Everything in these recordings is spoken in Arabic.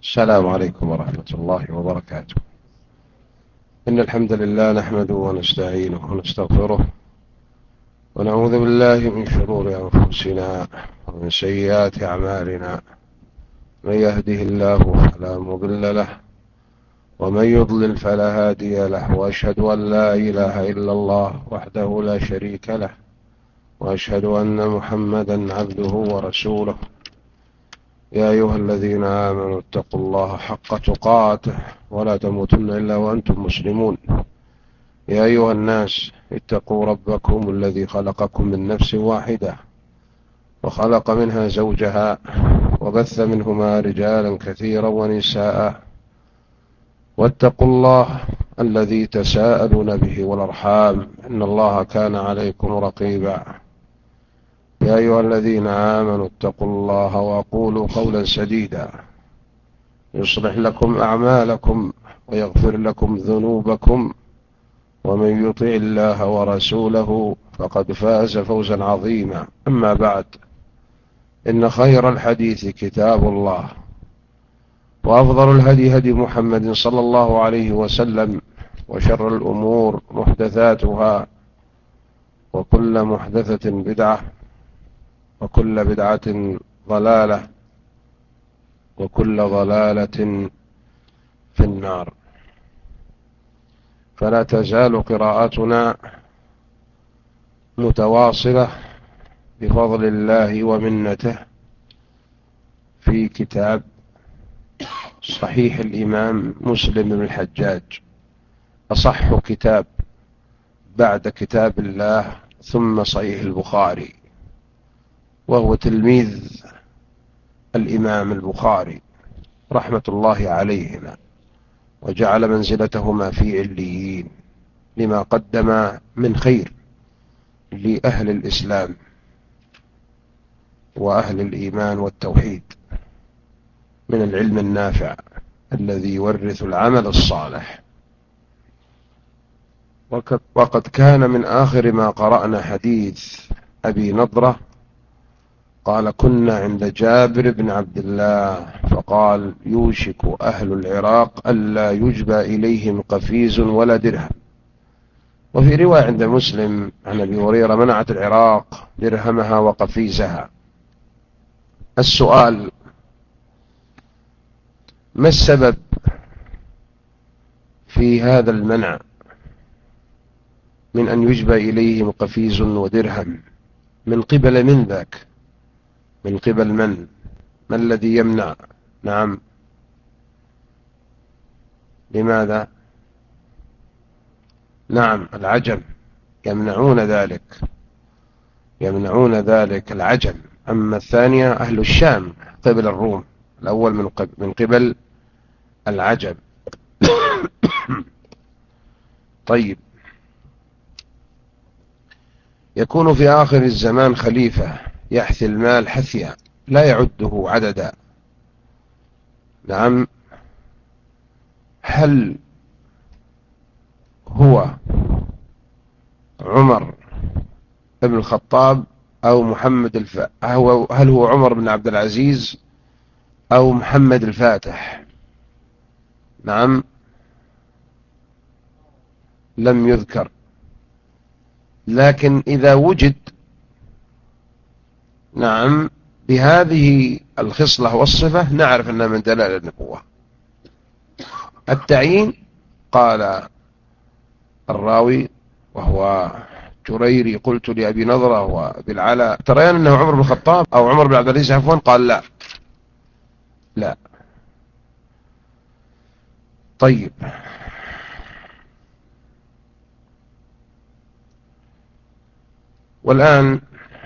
السلام عليكم ورحمة الله وبركاته. إن الحمد لله نحمده ونستعينه ونستغفره ونعوذ بالله من شرور أنفسنا ومن سيئات أعمالنا. من يهده الله فلا مضل له ومن يضلل فلا هادي له، وأشهد أن لا إله إلا الله وحده لا شريك له، وأشهد أن محمدا عبده ورسوله. يا أيها الذين آمنوا اتقوا الله حق تقاته ولا تموتن إلا وأنتم مسلمون. يا أيها الناس اتقوا ربكم الذي خلقكم من نفس واحدة وخلق منها زوجها وبث منهما رجالا كثيرا ونساء، واتقوا الله الذي تساءلون به والأرحام إن الله كان عليكم رقيبا. يا أيها الذين آمنوا اتقوا الله وقولوا قولا سديدا يصلح لكم أعمالكم ويغفر لكم ذنوبكم، ومن يطع الله ورسوله فقد فاز فوزا عظيما. أما بعد، إن خير الحديث كتاب الله، وأفضل الهدي هدي محمد صلى الله عليه وسلم، وشر الأمور محدثاتها، وكل محدثة بدعة، وكل بدعة ضلالة، وكل ضلالة في النار. فلا تزال قراءتنا متواصلة بفضل الله ومنته في كتاب صحيح الإمام مسلم بن الحجاج، أصح كتاب بعد كتاب الله ثم صحيح البخاري، وهو تلميذ الإمام البخاري رحمة الله عليهما، وجعل منزلتهما في عليين لما قدم من خير لأهل الإسلام وأهل الإيمان والتوحيد من العلم النافع الذي يورث العمل الصالح. وقد كان من آخر ما قرأنا حديث أبي نضرة قال: كنا عند جابر بن عبد الله فقال: يوشك أهل العراق ألا يجبى إليهم قفيز ولا درهم. وفي رواية عند مسلم عن أبي هريرة: منعت العراق درهمها وقفيزها. السؤال: ما السبب في هذا المنع من أن يجبى إليهم قفيز ودرهم؟ من قبل من ذاك؟ من قبل من؟ ما الذي يمنع؟ نعم، لماذا؟ نعم، العجم يمنعون ذلك، يمنعون ذلك العجم. أما الثانية أهل الشام قبل الروم، الأول من قبل العجم. طيب، يكون في آخر الزمان خليفة يحثي المال حثيا لا يعده عددا. نعم، هل هو عمر بن الخطاب أو هل هو عمر بن عبد العزيز أو محمد الفاتح؟ نعم، لم يذكر، لكن إذا وجد نعم بهذه الخصلة والصفة نعرف أنها من دلائل النبوة. التعيين قال الراوي وهو جريري: قلت لأبي نضرة وأبي العلاء: ترين أنه عمر بن الخطاب أو عمر بن عبد العزيز عفوا؟ قال: لا لا. طيب، والآن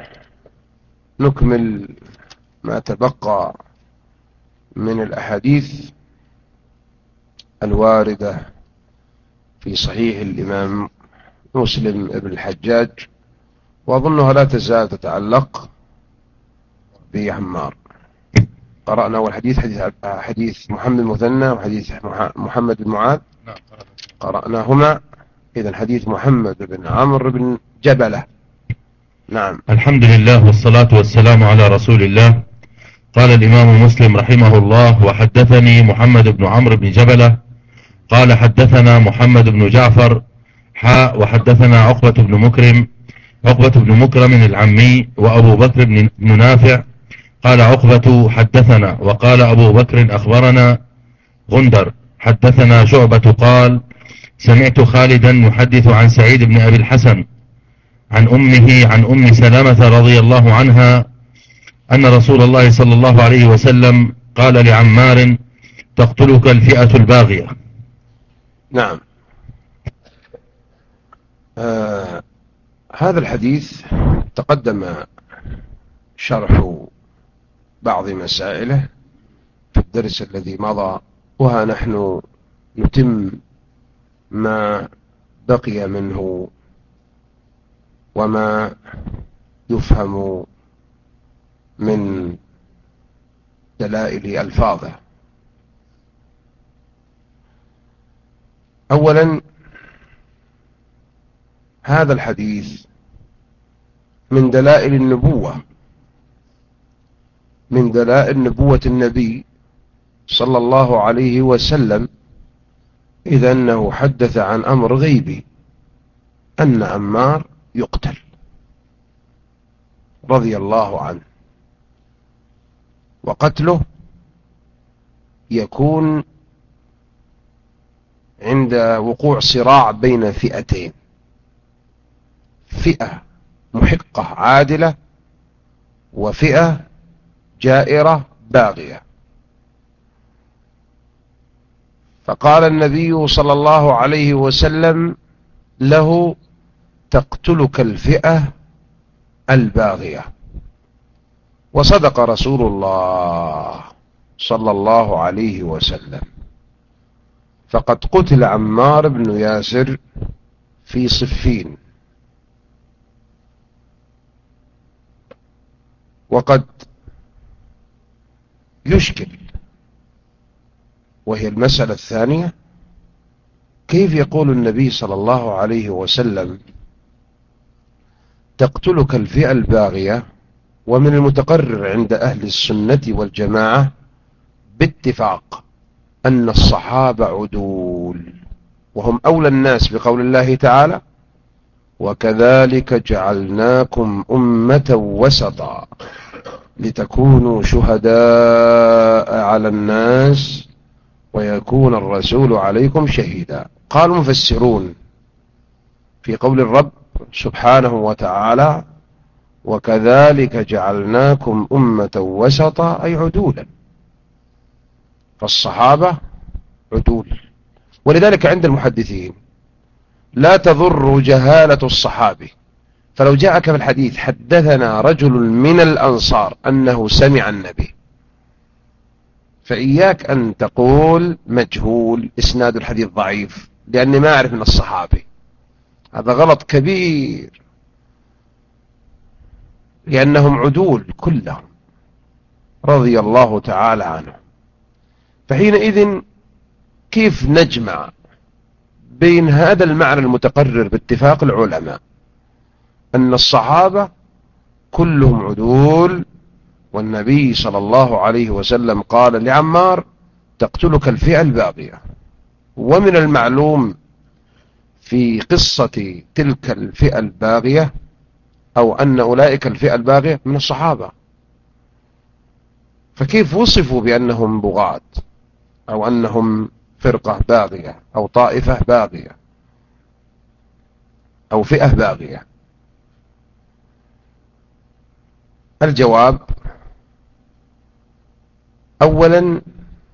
نكمل ما تبقى من الأحاديث الواردة في صحيح الإمام مسلم بن الحجاج، وأظنها لا تزال تتعلق بعمار. قرأنا أول حديث محمد المثنى وحديث محمد بن معاذ، قرأناهما. إذن حديث محمد بن عمرو بن جبلة. نعم. الحمد لله والصلاة والسلام على رسول الله قال الإمام مسلم رحمه الله: وحدثني محمد بن عمرو بن جبلة قال حدثنا محمد بن جعفر وحدثنا عقبة بن مكرم العمي وأبو بكر بن نافع قال عقبة حدثنا، وقال أبو بكر أخبرنا غندر حدثنا شعبة قال سمعت خالدا يحدث عن سعيد بن أبي الحسن عن أمه عن أم سلمة رضي الله عنها أن رسول الله صلى الله عليه وسلم قال لعمار: تقتلك الفئة الباغية. نعم. هذا الحديث تقدم شرح بعض مسائله في الدرس الذي مضى، وها نحن نتم ما بقي منه وما يفهم من دلائل ألفاظه. أولا، هذا الحديث من دلائل النبوة، من دلائل نبوة النبي صلى الله عليه وسلم، إذ أنه حدث عن أمر غيبي، أن عمار يقتل رضي الله عنه، وقتله يكون عند وقوع صراع بين فئتين: فئة محقة عادلة، وفئة جائرة باغية. فقال النبي صلى الله عليه وسلم له: تقتلك الفئة الباغية. وصدق رسول الله صلى الله عليه وسلم، فقد قتل عمار بن ياسر في صفين. وقد يشكل، وهي المسألة الثانية: كيف يقول النبي صلى الله عليه وسلم تقتلك الفئة الباغية، ومن المتقرر عند أهل السنة والجماعة باتفاق أن الصحابة عدول، وهم أولى الناس بقول الله تعالى: وكذلك جعلناكم أمة وسطا لتكونوا شهداء على الناس ويكون الرسول عليكم شهيدا. قال المفسرون في قول الرب سبحانه وتعالى: وكذلك جعلناكم أمة وسطا، أي عدولا، فالصحابة عدول. ولذلك عند المحدثين لا تضر جهالة الصحابي، فلو جاءك في الحديث حدثنا رجل من الأنصار أنه سمع النبي، فإياك أن تقول مجهول إسناد الحديث ضعيف لأني ما أعرف من الصحابي. هذا غلط كبير، لأنهم عدول كلهم رضي الله تعالى عنهم. فحينئذ كيف نجمع بين هذا المعنى المتقرر باتفاق العلماء أن الصحابة كلهم عدول، والنبي صلى الله عليه وسلم قال لعمار: تقتلك الفئة الباغية؟ ومن المعلوم في قصة تلك الفئة الباغية، أو أن أولئك الفئة الباغية من الصحابة، فكيف وصفوا بأنهم بغاة، أو أنهم فرقة باغية، أو طائفة باغية، أو فئة باغية؟ الجواب: أولا،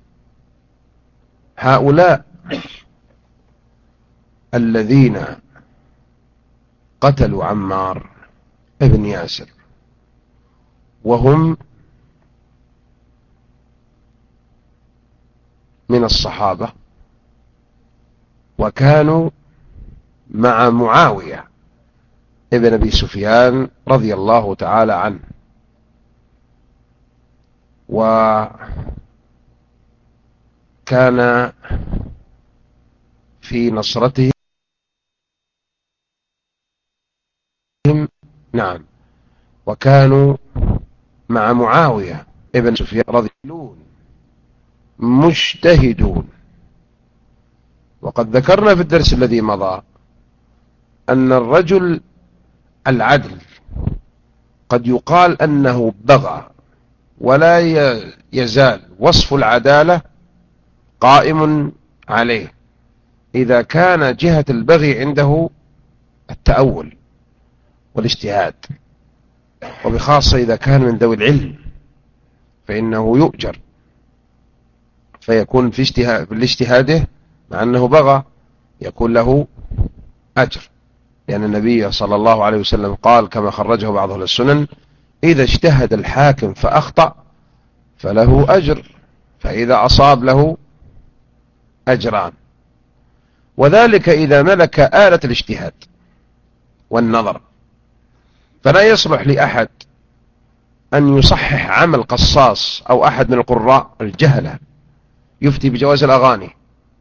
هؤلاء الذين قتلوا عمار ابن ياسر وهم من الصحابة، وكانوا مع معاوية ابن أبي سفيان رضي الله تعالى عنه، وكان في نصرتهم، نعم، وكانوا مع معاوية ابن سفيان رضي الله عنه مجتهدون. وقد ذكرنا في الدرس الذي مضى أن الرجل العدل قد يقال أنه بغى، ولا يزال وصف العدالة قائم عليه إذا كان جهة البغي عنده التأول والاجتهاد، وبخاصة إذا كان من ذوي العلم فإنه يؤجر، فيكون في اجتهاده مع أنه بغى يكون له أجر، لأن النبي صلى الله عليه وسلم قال كما خرجه بعض أهل السنن: إذا اجتهد الحاكم فأخطأ فله أجر، فإذا أصاب له أجران. وذلك إذا ملك آلة الاجتهاد والنظر، فلا يصلح لأحد أن يصحح عمل قصاص أو أحد من القراء الجهلة يفتي بجواز الأغاني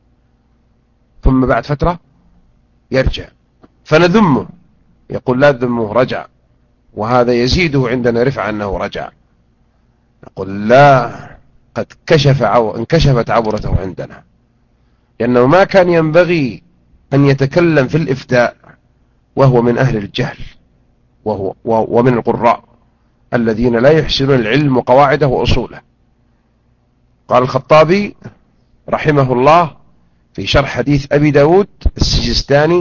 ثم بعد فترة يرجع فنذمه، يقول لا تذمه، رجع، وهذا يزيده عندنا رفعة أنه رجع. نقول لا، قد انكشفت عورته عندنا، لأنه ما كان ينبغي أن يتكلم في الإفتاء وهو من أهل الجهل ومن القراء الذين لا يحسنون العلم وقواعده وأصوله. قال الخطابي رحمه الله في شرح حديث أبي داود السجستاني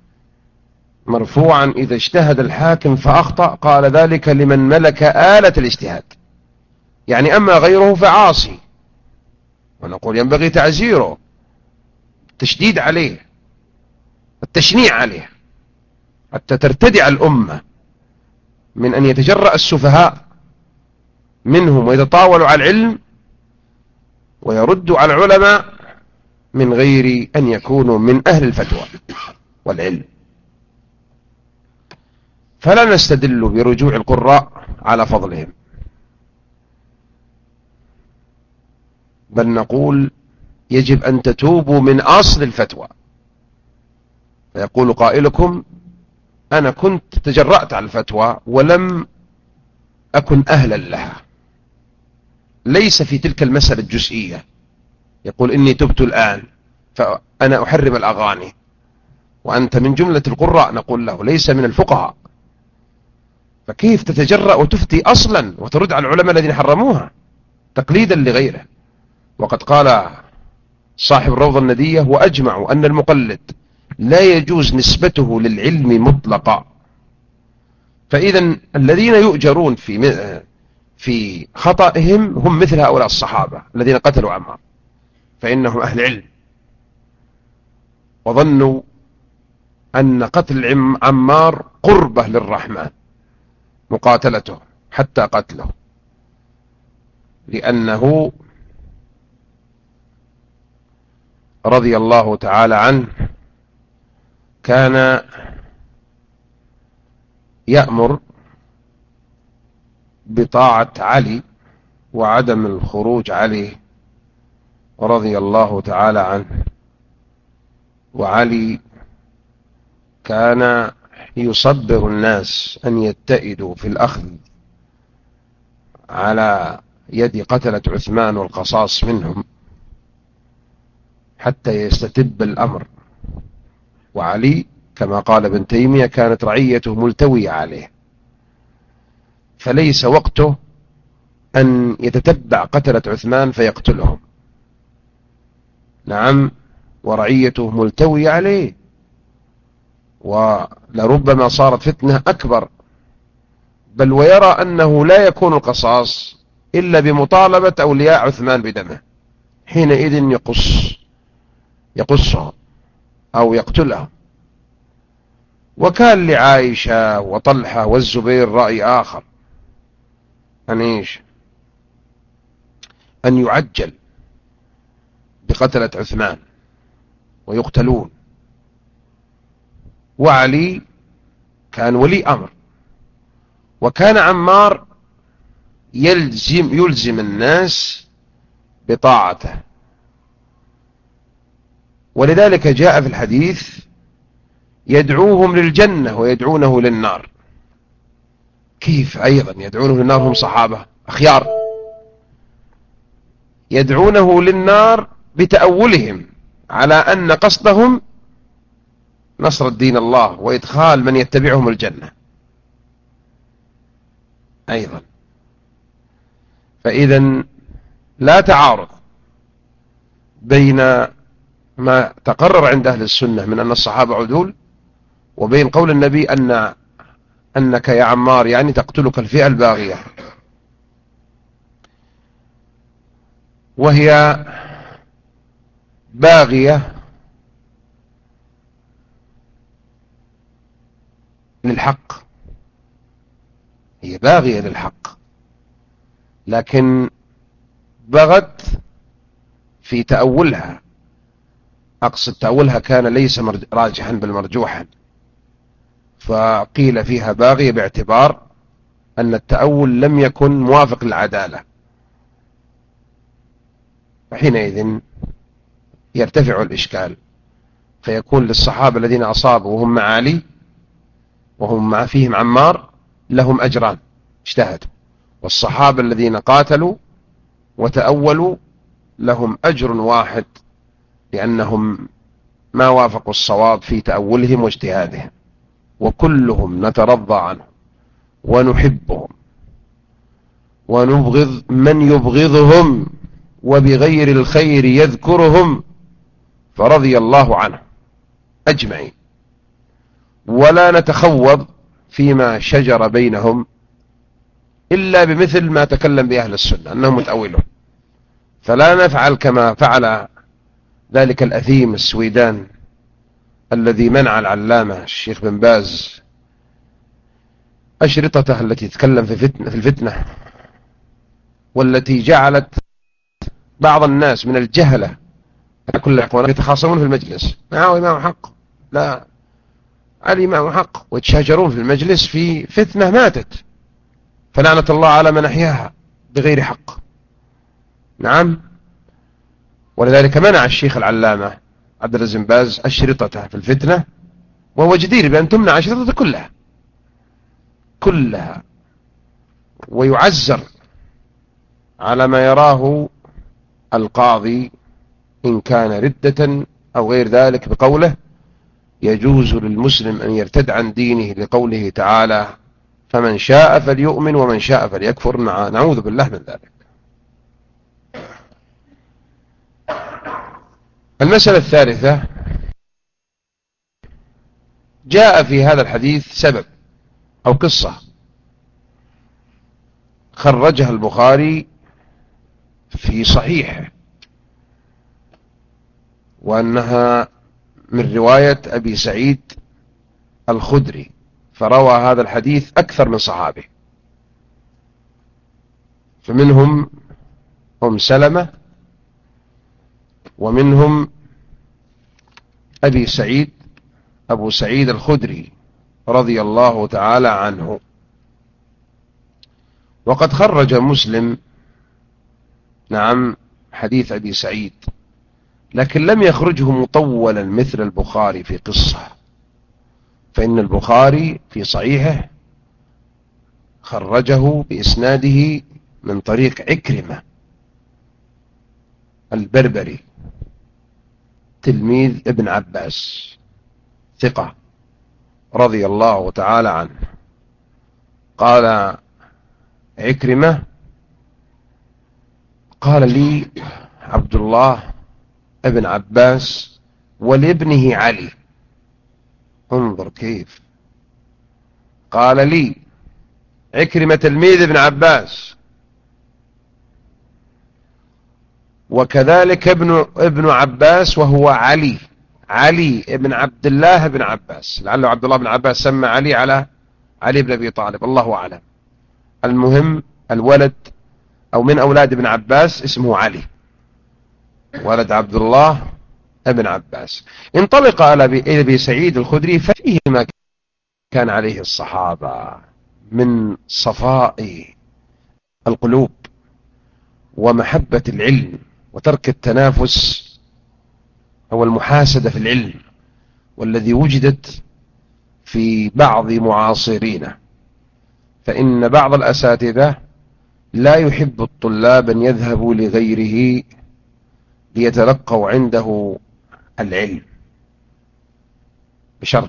مرفوعا: إذا اجتهد الحاكم فأخطأ قال ذلك لمن ملك آلة الاجتهاد، يعني أما غيره فعاصي. ونقول ينبغي تعزيره، التشديد عليه، التشنيع عليه، حتى ترتدع الأمة من أن يتجرأ السفهاء منهم ويتطاولوا على العلم ويردوا على العلماء من غير أن يكونوا من أهل الفتوى والعلم. فلا نستدل برجوع القراء على فضلهم، بل نقول يجب أن تتوبوا من أصل الفتوى. فيقول قائلكم: أنا كنت تجرأت على الفتوى ولم أكن أهلا لها، ليس في تلك المسألة الجزئية. يقول إني تبت الآن فأنا أحرم الأغاني، وأنت من جملة القراء. نقول له ليس من الفقهاء، فكيف تتجرأ وتفتي أصلا وترد على العلماء الذين حرموها تقليدا لغيره؟ وقد قال صاحب الروضة الندية: وأجمعوا أن المقلد لا يجوز نسبته للعلم مطلقا. فإذا الذين يؤجرون في خطئهم هم مثل هؤلاء الصحابة الذين قتلوا عمار، فإنهم أهل علم وظنوا أن قتل عمار قربة للرحمن مقاتلته حتى قتله، لأنه رضي الله تعالى عنه كان يأمر بطاعة علي وعدم الخروج عليه رضي الله تعالى عنه. وعلي كان يصبر الناس أن يتئدوا في الأخذ على يد قتلة عثمان والقصاص منهم حتى يستتب الأمر. وعلي كما قال ابن تيمية كانت رعيته ملتوية عليه، فليس وقته أن يتتبع قتلة عثمان فيقتلهم. نعم، ورعيته ملتوية عليه، ولربما صارت فتنة أكبر، بل ويرى أنه لا يكون القصاص إلا بمطالبة أولياء عثمان بدمه، حينئذ يقصهم أو يقتلهم. وكان لعائشة وطلحة والزبير رأي آخر، أن يعجل بقتلة عثمان ويقتلون. وعلي كان ولي أمر، وكان عمار يلزم الناس بطاعته، ولذلك جاء في الحديث: يدعوهم للجنة ويدعونه للنار. كيف أيضا يدعونه للنار؟ هم صحابة أخيار، يدعونه للنار بتأولهم على أن قصدهم نصر الدين الله وإدخال من يتبعهم الجنة أيضا. فإذا لا تعارض بين ما تقرر عند أهل السنة من أن الصحابة عدول وبين قول النبي أنك يا عمار يعني تقتلك الفئة الباغية، وهي باغية للحق، هي باغية للحق، لكن بغت في تأولها، أقصد تأولها كان ليس راجحا بل مرجوحا، فقيل فيها باغية باعتبار أن التأول لم يكن موافق للعدالة، فحينئذ يرتفع الإشكال، فيكون للصحابة الذين أصابوا وهم مع علي وهم فيهم عمار لهم أجران اجتهدوا، والصحابة الذين قاتلوا وتأولوا لهم أجر واحد لأنهم ما وافقوا الصواب في تأولهم واجتهادهم، وكلهم نترضى عنهم ونحبهم ونبغض من يبغضهم وبغير الخير يذكرهم، فرضي الله عنهم أجمعين، ولا نتخوض فيما شجر بينهم إلا بمثل ما تكلم به أهل السنة أنهم متأولون، فلا نفعل كما فعل ذلك الأثيم السويدان الذي منع العلامة الشيخ بن باز أشرطته التي تتكلم في الفتنة، والتي جعلت بعض الناس من الجهلة كل أخوانهم يتخاصمون في المجلس معه إمام حق، لا علي إمام حق، ويتشاجرون في المجلس في فتنة ماتت، فلعنة الله على من أحياها بغير حق. نعم، ولذلك منع الشيخ العلامة عبد العزيز بن باز أشرطته في الفتنة، وهو جدير بأن تمنع أشرطته كلها، ويعزر على ما يراه القاضي إن كان ردة أو غير ذلك بقوله يجوز للمسلم أن يرتد عن دينه لقوله تعالى فمن شاء فليؤمن ومن شاء فليكفر، نعوذ بالله من ذلك. المسألة الثالثة، جاء في هذا الحديث سبب أو قصة خرجها البخاري في صحيحه، وأنها من رواية أبي سعيد الخدري، فروى هذا الحديث أكثر من صحابه، فمنهم أم سلمة ومنهم أبو سعيد الخدري رضي الله تعالى عنه. وقد خرج مسلم نعم حديث أبي سعيد، لكن لم يخرجه مطولا مثل البخاري في قصة، فإن البخاري في صحيحه خرجه بإسناده من طريق عكرمة البربري تلميذ ابن عباس ثقة رضي الله تعالى عنه. قال عكرمة قال لي عبد الله ابن عباس ولابنه علي، انظر كيف، قال لي عكرمة تلميذ ابن عباس، وكذلك ابن عباس وهو علي ابن عبد الله بن عباس، لعله عبد الله بن عباس سمى علي على علي بن أبي طالب، الله أعلم. المهم الولد أو من أولاد ابن عباس اسمه علي، ولد عبد الله ابن عباس. انطلق على أبي سعيد الخدري فيه ما كان عليه الصحابة من صفاء القلوب ومحبة العلم وترك التنافس أو المحاسدة في العلم، والذي وجدت في بعض معاصرينا، فإن بعض الأساتذة لا يحب الطلاب أن يذهبوا لغيره ليتلقوا عنده العلم، بشرط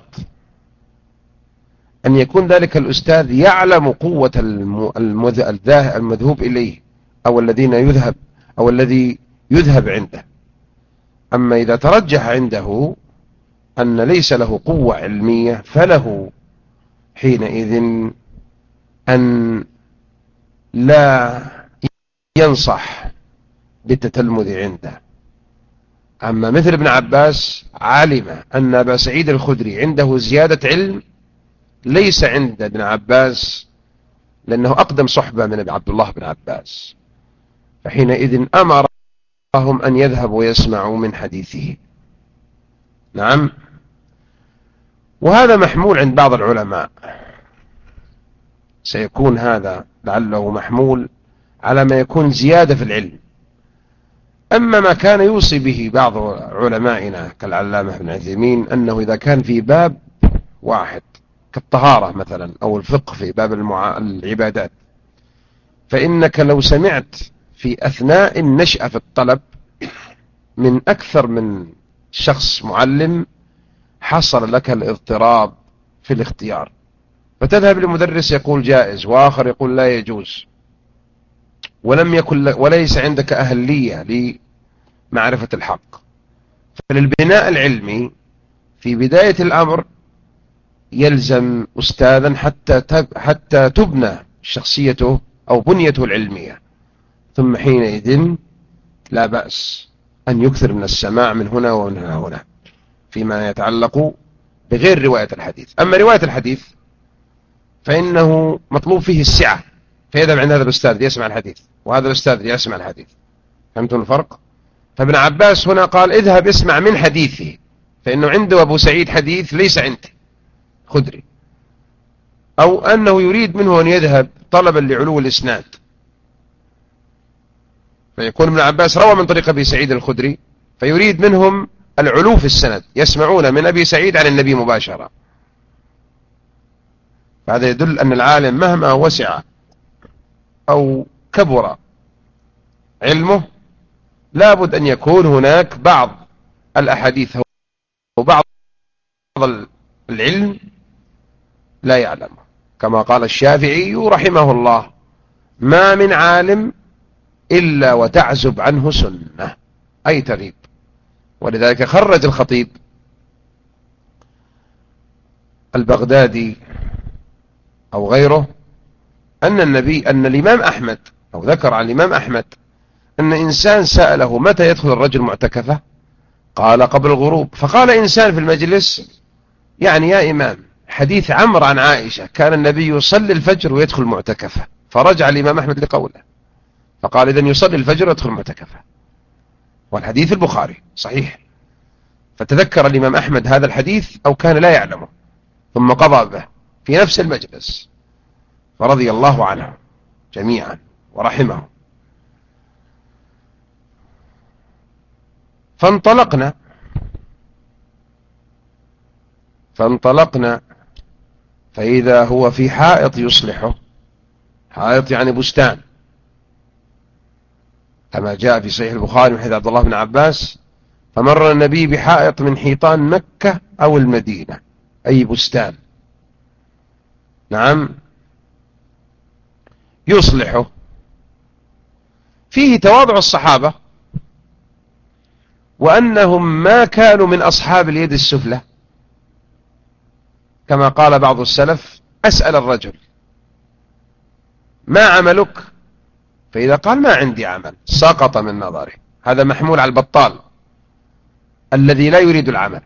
أن يكون ذلك الأستاذ يعلم قوة المذهوب إليه، أو الذين يذهب، أو الذي يذهب عنده. أما إذا ترجح عنده أن ليس له قوة علمية فله حينئذ أن لا ينصح بالتتلمذ عنده. أما مثل ابن عباس علم أن أبا سعيد الخدري عنده زيادة علم ليس عند ابن عباس، لأنه أقدم صحبة من عبد الله بن عباس، فحينئذ أمرهم أن يذهبوا ويسمعوا من حديثه. نعم. وهذا محمول عند بعض العلماء، سيكون هذا لعله محمول على ما يكون زيادة في العلم. أما ما كان يوصي به بعض علمائنا كالعلامة ابن عثيمين، أنه إذا كان في باب واحد كالطهارة مثلا أو الفقه في باب العبادات، فإنك لو سمعت في أثناء النشأة في الطلب من أكثر من شخص معلم حصل لك الاضطراب في الاختيار، فتذهب لمدرس يقول جائز وآخر يقول لا يجوز، وليس عندك أهلية لمعرفة الحق. فللبناء العلمي في بداية الأمر يلزم أستاذا حتى تبنى شخصيته أو بنيته العلمية، ثم حينئذ لا بأس أن يكثر من السماع من هنا ومن هنا فيما يتعلق بغير رواية الحديث. أما رواية الحديث فإنه مطلوب فيه السعة، فيذهب عند هذا الأستاذ ليسمع الحديث وهذا الأستاذ ليسمع الحديث. فهمتم الفرق؟ فابن عباس هنا قال اذهب اسمع من حديثه، فإنه عنده أبو سعيد حديث ليس عندي خدري، أو أنه يريد منه أن يذهب طلبا لعلو الإسناد، فيكون ابن عباس روى من طريق أبي سعيد الخدري فيريد منهم العلو في السند، يسمعون من أبي سعيد عن النبي مباشرة. فهذا يدل أن العالم مهما وسع أو كبر علمه لابد أن يكون هناك بعض الأحاديث وبعض العلم لا يعلم، كما قال الشافعي رحمه الله ما من عالم إلا وتعزب عنه سنة، أي تغيب. ولذلك خرج الخطيب البغدادي أو غيره أن الإمام أحمد، أو ذكر عن الإمام أحمد أن إنسان سأله متى يدخل الرجل معتكفة؟ قال قبل الغروب. فقال إنسان في المجلس يعني يا إمام حديث عمرو عن عائشة كان النبي يصلي الفجر ويدخل معتكفة، فرجع الإمام أحمد لقوله فقال إذن يصلي الفجر ويدخل معتكفة، والحديث البخاري صحيح. فتذكر الإمام أحمد هذا الحديث أو كان لا يعلمه، ثم قضى به في نفس المجلس، فرضي الله عنه جميعا ورحمه. فانطلقنا فإذا هو في حائط يصلحه، حائط يعني بستان، كما جاء في صحيح البخاري من حديث عبد الله بن عباس فمر النبي بحائط من حيطان مكة أو المدينة، أي بستان. نعم. يصلحه، فيه تواضع الصحابة وأنهم ما كانوا من أصحاب اليد السفلى، كما قال بعض السلف أسأل الرجل ما عملك؟ فإذا قال ما عندي عمل سقط من نظره. هذا محمول على البطال الذي لا يريد العمل،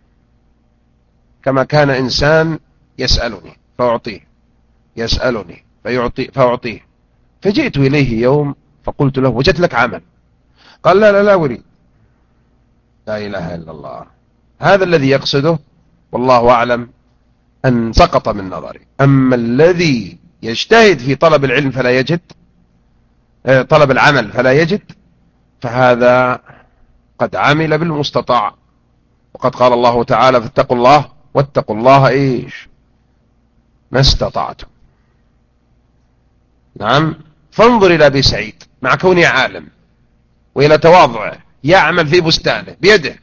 كما كان إنسان يسألني فأعطيه، يسألني فأعطيه، فجئت إليه يوم فقلت له وجدت لك عمل؟ قال لا أريد. لا إله إلا الله. هذا الذي يقصده والله أعلم أن سقط من نظري. أما الذي يجتهد في طلب العلم فلا يجد، طلب العمل فلا يجد، فهذا قد عمل بالمستطاع. وقد قال الله تعالى فاتقوا الله واتقوا الله إيش ما استطعتم. نعم. فانظر إلى أبي سعيد مع كونه عالم وإلى تواضعه يعمل في بستانه بيده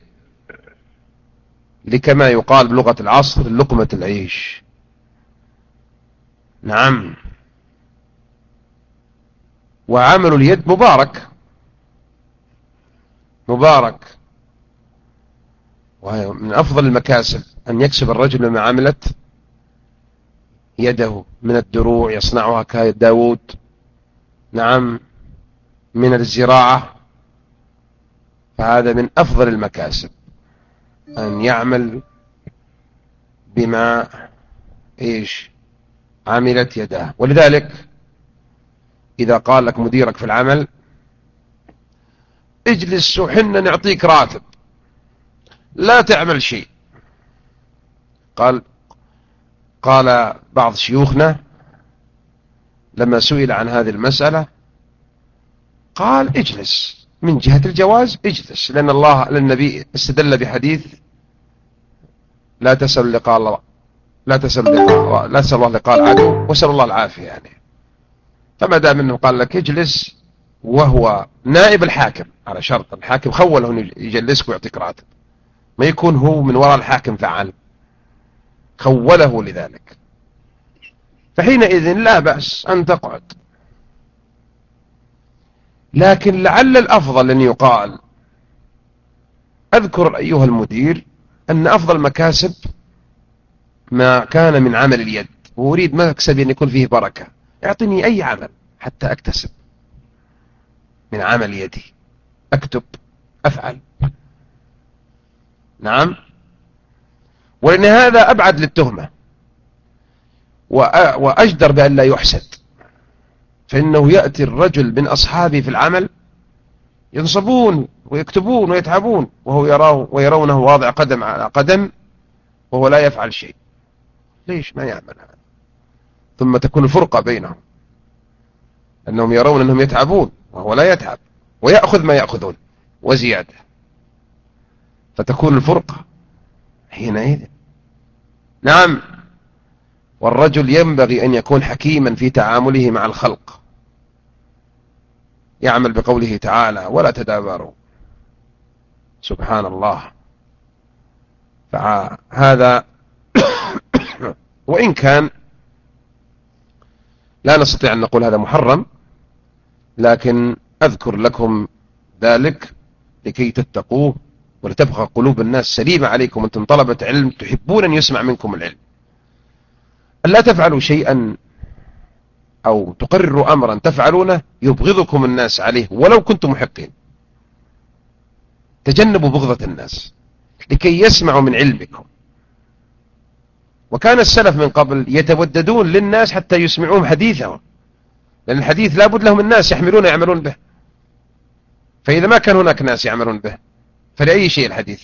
لكما يقال بلغة العصر لقمة العيش. نعم. وعمل اليد مبارك مبارك، وهي من أفضل المكاسب أن يكسب الرجل ما عملت يده من الدروع يصنعها كداود. نعم. من الزراعة، فهذا من أفضل المكاسب أن يعمل بما عملت يداه. ولذلك إذا قال لك مديرك في العمل اجلس وحنا نعطيك راتب لا تعمل شيء، قال بعض شيوخنا لما سئل عن هذه المسألة قال اجلس من جهة الجواز اجلس، لأن النبي استدل بحديث لا تسأل لقاء الله، لا تسأل الله لقاء العدو وسأل الله العافية يعني. فما دام انه قال لك اجلس وهو نائب الحاكم، على شرط الحاكم خوله انه يجلسك ويعطيك راتب، ما يكون هو من وراء الحاكم فعال، خوله لذلك، فحينئذ لا بأس أن تقعد. لكن لعل الأفضل أن يقال أذكر أيها المدير أن أفضل مكاسب ما كان من عمل اليد، وأريد مكسب أن يكون فيه بركة، اعطني أي عمل حتى أكتسب من عمل يدي، أكتب أفعل. نعم. ولأن هذا أبعد للتهمة وأجدر بأن لا يحسد، فإنه يأتي الرجل من أصحابه في العمل ينصبون ويكتبون ويتعبون ويرونه واضع قدم على قدم وهو لا يفعل شيء. ليش ما يعمل هذا؟ ثم تكون الفرقة بينهم، أنهم يرون أنهم يتعبون وهو لا يتعب ويأخذ ما يأخذون وزيادة، فتكون الفرقة حينئذ. نعم. والرجل ينبغي أن يكون حكيما في تعامله مع الخلق، يعمل بقوله تعالى ولا تدابروا. سبحان الله. فهذا وإن كان لا نستطيع أن نقول هذا محرم، لكن أذكر لكم ذلك لكي تتقوه ولتبقى قلوب الناس سليمة عليكم. أنتم طلبة علم تحبون أن يسمع منكم العلم، ألا تفعلوا شيئا أو تقرروا أمرا تفعلونه يبغضكم الناس عليه ولو كنتم محقين. تجنبوا بغضة الناس لكي يسمعوا من علمكم. وكان السلف من قبل يتوددون للناس حتى يسمعوهم حديثهم، لأن الحديث لابد لهم الناس يعملون به، فإذا ما كان هناك ناس يعملون به فلأي شيء الحديث.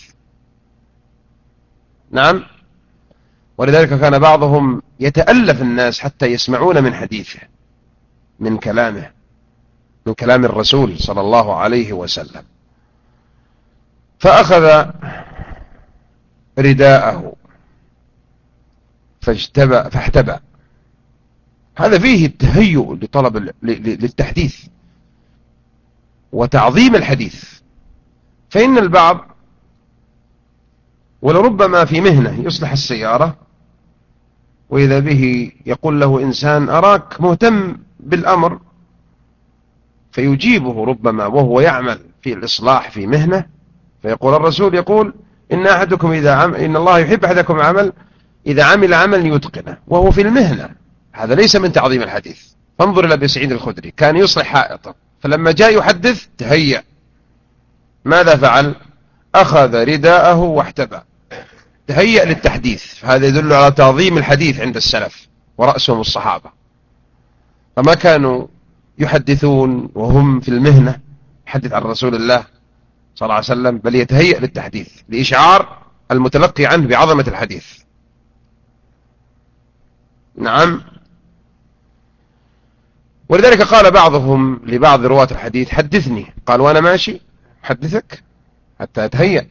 نعم. ولذلك كان بعضهم يتألف الناس حتى يسمعون من حديثه، من كلامه، من كلام الرسول صلى الله عليه وسلم. فأخذ رداءه فاحتبى. هذا فيه التهيؤ لطلب للتحديث وتعظيم الحديث. فإن البعض ولربما في مهنة يصلح السيارة وإذا به يقول له إنسان أراك مهتم بالأمر، فيجيبه ربما وهو يعمل في الإصلاح في مهنة، فيقول الرسول يقول إن الله يحب أحدكم عمل إذا عمل عمل يتقنه وهو في المهنة. هذا ليس من تعظيم الحديث. فانظر إلى أبي سعيد الخدري، كان يصلح حائطا، فلما جاء يحدث تهيأ. ماذا فعل؟ أخذ رداءه واحتبى، تهيأ للتحديث. هذا يدل على تعظيم الحديث عند السلف ورأسهم الصحابة، فما كانوا يحدثون وهم في المهنة يحدث عن رسول الله صلى الله عليه وسلم، بل يتهيأ للتحديث لإشعار المتلقي عنه بعظمة الحديث. نعم. ولذلك قال بعضهم لبعض رواة الحديث حدثني، قال وأنا ماشي حدثك حتى أتهيأ.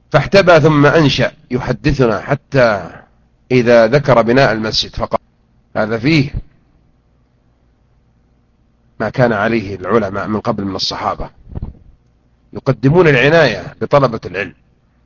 فاحتبى ثم أنشأ يحدثنا حتى إذا ذكر بناء المسجد فقال هذا فيه ما كان عليه العلماء من قبل من الصحابة، يقدمون العناية بطلبة العلم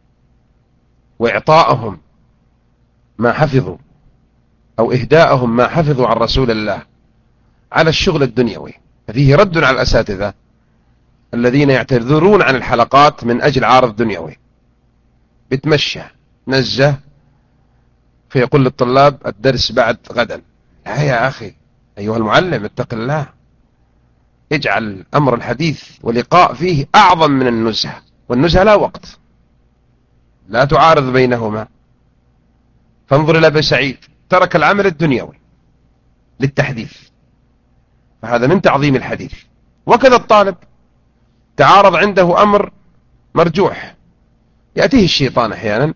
وإعطاءهم ما حفظوا أو إهداءهم ما حفظوا عن رسول الله على الشغل الدنيوي. ففيه رد على الأساتذة الذين يعتذرون عن الحلقات من أجل عارض دنيوي، بتمشى نزه فيقول للطلاب الدرس بعد غدا. لا يا أخي أيها المعلم اتق الله، اجعل أمر الحديث ولقاء فيه أعظم من النزهة، والنزهة لا وقت، لا تعارض بينهما. فانظر إلى أبي سعيد ترك العمل الدنيوي للتحديث، فهذا من تعظيم الحديث. وكذا الطالب تعارض عنده أمر مرجوح، يأتيه الشيطان أحيانا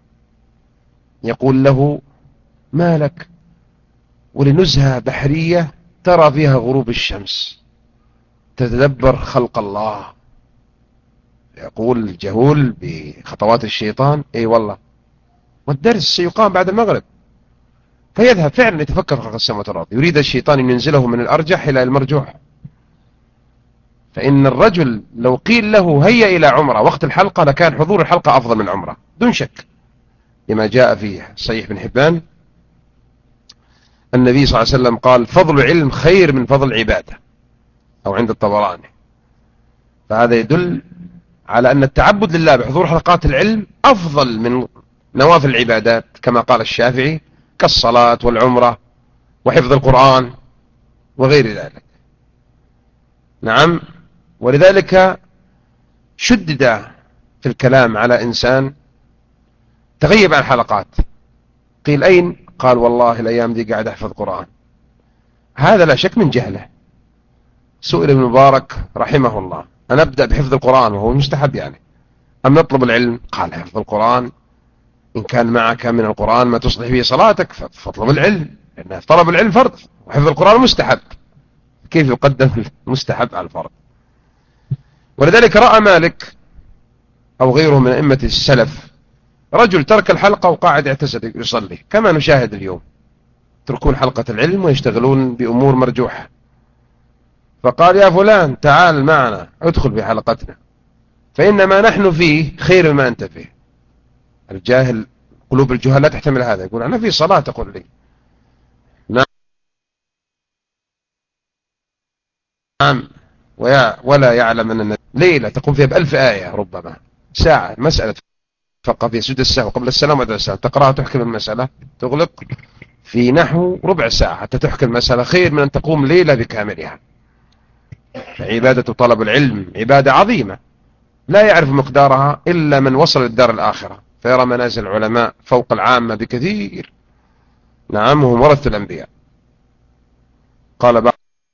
يقول له ما لك ولنزهة بحرية ترى فيها غروب الشمس تتدبر خلق الله. يقول الجهول بخطوات الشيطان اي والله، والدرس سيقام بعد المغرب، فيذهب فعلا يتفكر في خلق السماوات والارض، يريد الشيطان ان ينزله من الارجح الى المرجوح. فان الرجل لو قيل له هيا الى عمره وقت الحلقة لكان حضور الحلقة افضل من العمرة دون شك، لما جاء في صحيح بن حبان النبي صلى الله عليه وسلم قال فضل العلم خير من فضل العبادة، أو عند الطبراني. فهذا يدل على أن التعبد لله بحضور حلقات العلم أفضل من نوافل العبادات، كما قال الشافعي كالصلاة والعمرة وحفظ القرآن وغير ذلك. نعم، ولذلك شدد في الكلام على إنسان تغيب عن الحلقات، قيل أين؟ قال والله الأيام دي قاعد أحفظ قرآن. هذا لا شك من جهله. سئل ابن مبارك رحمه الله أنا أبدأ بحفظ القرآن وهو مستحب يعني أم نطلب العلم؟ قال حفظ القرآن إن كان معك من القرآن ما تصلح به صلاتك فاطلب العلم، لأن طلب العلم فرض وحفظ القرآن مستحب، كيف يقدم المستحب على الفرض؟ ولذلك رأى مالك أو غيره من أئمة السلف رجل ترك الحلقة وقاعد يعتزل يصلي، كما نشاهد اليوم تركون حلقة العلم ويشتغلون بأمور مرجوحة. فقال يا فلان تعال معنا ادخل بحلقتنا، فإنما نحن فيه خير ما أنت فيه. الجاهل قلوب الجهال لا تحتمل هذا، يقول أنا في صلاة تقول لي نعم، ولا يعلم أن ليلة تقوم فيها ب1000 آية، ربما ساعة مسألة فقط في سجود السهو قبل السلام وبعد السلام تقرأها تحكم المسألة تغلق في نحو ربع ساعة حتى تحكم المسألة، خير من أن تقوم ليلة بكاملها. عبادة طلب العلم عبادة عظيمة لا يعرف مقدارها إلا من وصل للدار الآخرة، فيرى منازل العلماء فوق العامة بكثير. نعم، هم ورثة الأنبياء. قال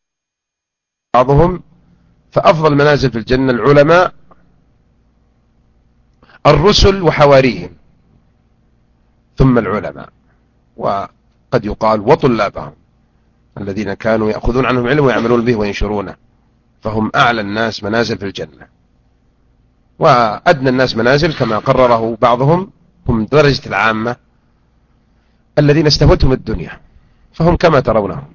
بعضهم فأفضل منازل في الجنة العلماء الرسل وحواريهم ثم العلماء، وقد يقال وطلابهم الذين كانوا يأخذون عنهم علم ويعملون به وينشرونه، فهم أعلى الناس منازل في الجنة. وأدنى الناس منازل كما قرره بعضهم هم درجة العامة الذين استهوتهم الدنيا، فهم كما ترونهم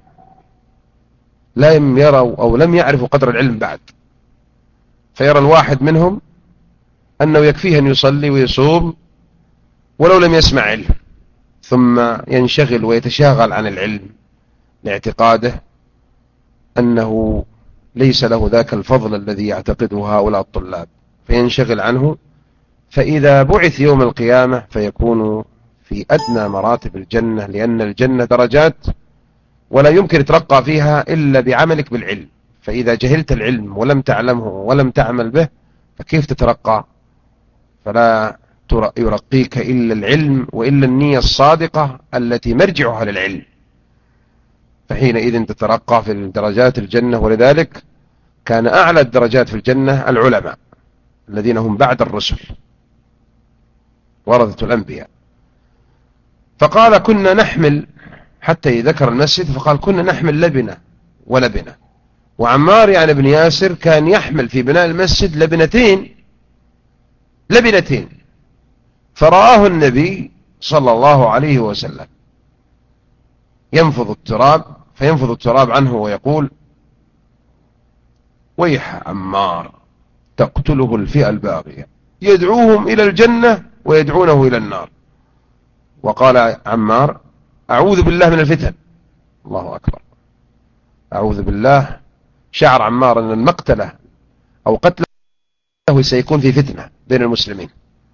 لم يروا أو لم يعرفوا قدر العلم بعد، فيرى الواحد منهم أنه يكفيه أن يصلي ويصوم ولو لم يسمع علم، ثم ينشغل ويتشاغل عن العلم لاعتقاده أنه ليس له ذاك الفضل الذي يعتقده هؤلاء الطلاب، فينشغل عنه. فإذا بعث يوم القيامة فيكون في أدنى مراتب الجنة، لأن الجنة درجات ولا يمكن يترقى فيها إلا بعملك بالعلم. فإذا جهلت العلم ولم تعلمه ولم تعمل به فكيف تترقى؟ فلا يرقيك إلا العلم وإلا النية الصادقة التي مرجعها للعلم، فحينئذ تترقى في درجات الجنة. ولذلك كان أعلى الدرجات في الجنة العلماء الذين هم بعد الرسل ورثة الأنبياء. فقال كنا نحمل، حتى ذكر المسجد فقال كنا نحمل لبنة ولبنة، وعمار يعني ابن ياسر كان يحمل في بناء المسجد لبنتين، فرآه النبي صلى الله عليه وسلم فينفض التراب عنه ويقول: ويح عمار تقتله الفئة الباغية، يدعوهم إلى الجنة ويدعونه إلى النار. وقال عمار: أعوذ بالله من الفتن. الله أكبر، أعوذ بالله. شعر عمار أن المقتلة أو قتله سيكون في فتنة بين المسلمين،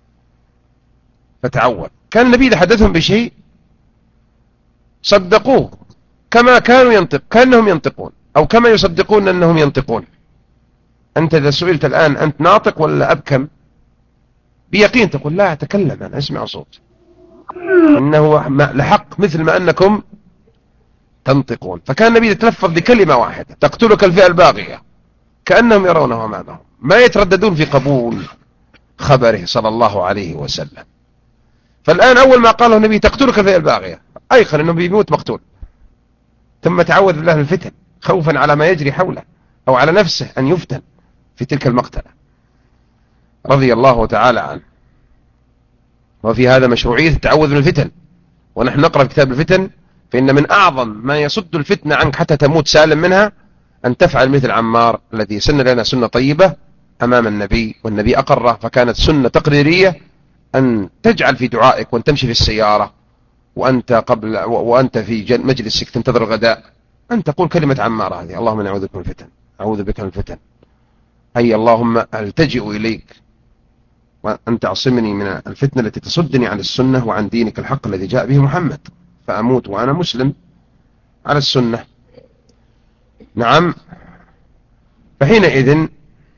فتعوذ. كان النبي إذا حدثهم بشيء صدقوه كما كأنهم ينطقون، أو كما يصدقون أنهم ينطقون. أنت إذا سئلت الآن أنت ناطق ولا أبكم، بيقين تقول: لا أتكلم، أنا أسمع صوت، إنه لحق مثل ما أنكم تنطقون. فكان النبي يتلفظ بكلمة واحدة: تقتلك الفئة الباغية، كأنهم يرونه أمامهم، ما يترددون في قبول خبره صلى الله عليه وسلم. فالآن أول ما قاله النبي تقتلك الفئة الباغية، أيقن أنه بيموت مقتول، ثم تعوذ بالله من الفتن خوفا على ما يجري حوله أو على نفسه أن يفتن في تلك المقتلة، رضي الله تعالى عنه. وفي هذا مشروعية التعوذ من الفتن. ونحن نقرأ في كتاب الفتن، فإن من أعظم ما يصد الفتنة عنك حتى تموت سالم منها أن تفعل مثل عمار الذي سن لنا سنة طيبة أمام النبي، والنبي أقره، فكانت سنة تقريرية أن تجعل في دعائك وأن تمشي في السيارة وأنت في مجلسك تنتظر الغداء أن تقول كلمة عمار هذه: اللهم نعوذ بك من الفتن، أعوذ بك من الفتن، أي اللهم ألتجئ إليك وأن تعصمني من الفتنة التي تصدني عن السنة وعن دينك الحق الذي جاء به محمد، فأموت وأنا مسلم على السنة. نعم. فحينئذ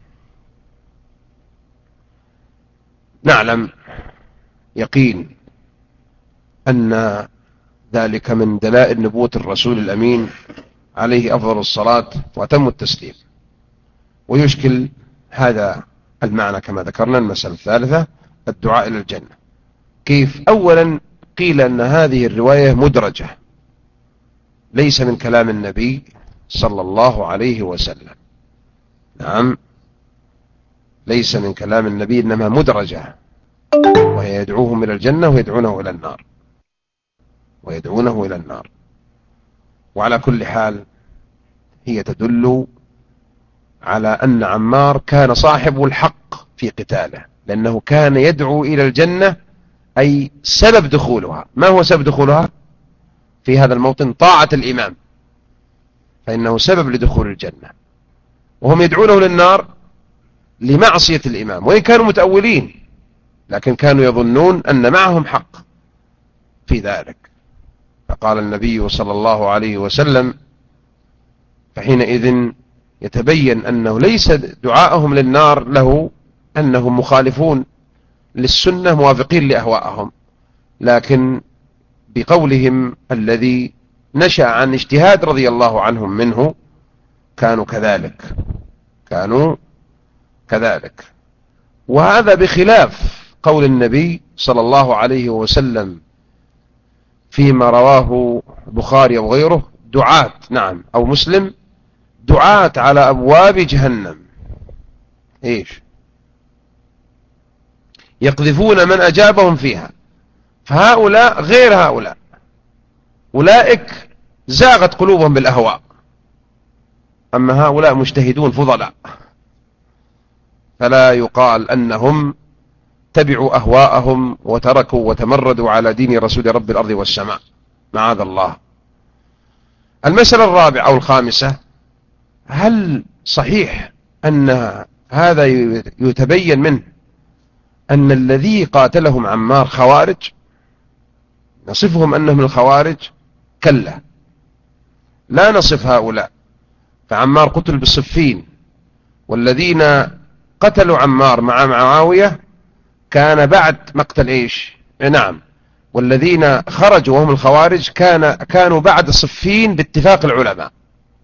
نعلم يقين أن ذلك من دلائل نبوة الرسول الأمين عليه أفضل الصلاة وأتم التسليم. ويشكل هذا المعنى كما ذكرنا المسألة الثالثة: الدعاء إلى الجنة. كيف؟ أولا قيل أن هذه الرواية مدرجة، ليس من كلام النبي صلى الله عليه وسلم. نعم، ليس من كلام النبي، إنما مدرجة، وهي يدعوهم إلى الجنة ويدعونه إلى النار، ويدعونه إلى النار. وعلى كل حال هي تدل على أن عمار كان صاحب الحق في قتاله، لأنه كان يدعو إلى الجنة، أي سبب دخولها. ما هو سبب دخولها في هذا الموطن؟ طاعة الإمام، فإنه سبب لدخول الجنة. وهم يدعونه للنار لمعصية الإمام، وإن كانوا متأولين لكن كانوا يظنون أن معهم حق في ذلك. فقال النبي صلى الله عليه وسلم: فحينئذ يتبين أنه ليس دعاءهم للنار له أنهم مخالفون للسنة موافقين لأهواءهم، لكن بقولهم الذي نشأ عن اجتهاد رضي الله عنهم منه كانوا كذلك. وهذا بخلاف قول النبي صلى الله عليه وسلم فيما رواه البخاري أو غيره: دعاة، نعم، أو مسلم، دعاة على أبواب جهنم، إيش؟ يقذفون من أجابهم فيها. فهؤلاء غير هؤلاء، أولئك زاغت قلوبهم بالأهواء، أما هؤلاء مجتهدون فضلاء، فلا يقال أنهم تبعوا أهواءهم وتركوا وتمردوا على دين رسول رب الأرض والسماء، معاذ الله. المسألة الرابعة أو الخامسة: هل صحيح أن هذا يتبين منه أن الذي قاتلهم عمار خوارج؟ نصفهم أنهم الخوارج؟ كلا، لا نصف هؤلاء. فعمار قتل بالصفين، والذين قتلوا عمار مع معاوية كان بعد مقتل إيش؟ نعم، والذين خرجوا وهم الخوارج كانوا بعد صفين باتفاق العلماء.